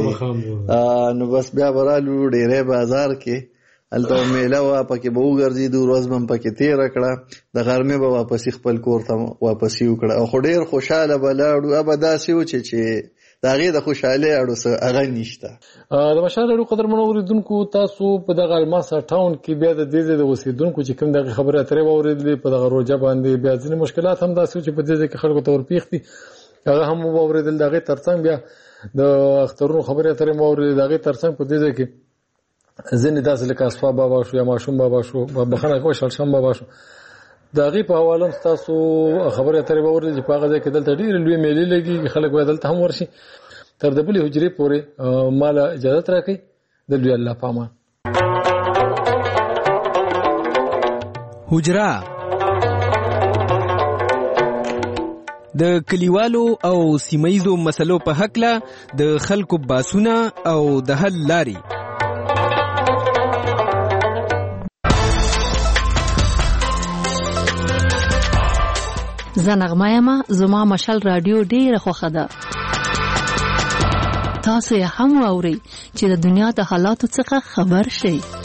Speaker 5: بولې نو بس بیا برالو ډېرې بازار کې هلته میله وه پکې به وګرځېدو ورځ به هم پکې تېره کړه د غرمې به واپسي خپل کور ته واپسي وکړه او خو ډېر خوشحاله به لاړو ابه داسې و چې چې د هغې د خوشحالۍ اړو څه هغه نشته
Speaker 22: د مشال اړو قدرمنو اورېدونکو تاسو په دغه الماسا ټاون کې بیا د دې ځای د اوسېدونکو چې کوم دغه خبرې اترې واورېدلې په دغه روژه باندې بیا ځینې مشکلات هم داسې و چې په دې ځای کې خلکو ته ورپېښ دي هغه هم واورېدل د هغې تر څنګ بیا د اخترونو خبرې اترې مو واورېدلې د هغې تر څنګ په دې ځای کې ځینې داسې لکه اصفا بابا شو یا ماشوم بابا شو بخښنه کوم شلشم بابا شو د هغې په حواله تاسو خبرې اترې به واورئ چې په هغه ځای کې دلته ډېرې لویې میلې لګېږي خلک باید دلته هم ورشي تر د بلې حجرې پورې ما له اجازت راکړئ د لوی الله په امان.
Speaker 21: حجره د کلیوالو او سیمایزو مسلو په هکله د خلکو باسونه او د حل لارې.
Speaker 8: زه نغمه یم. زما مشال رادیو ډیره خوښه ده. تاسو یې هم واورئ چې د دنیا د حالاتو څخه خبر شئ.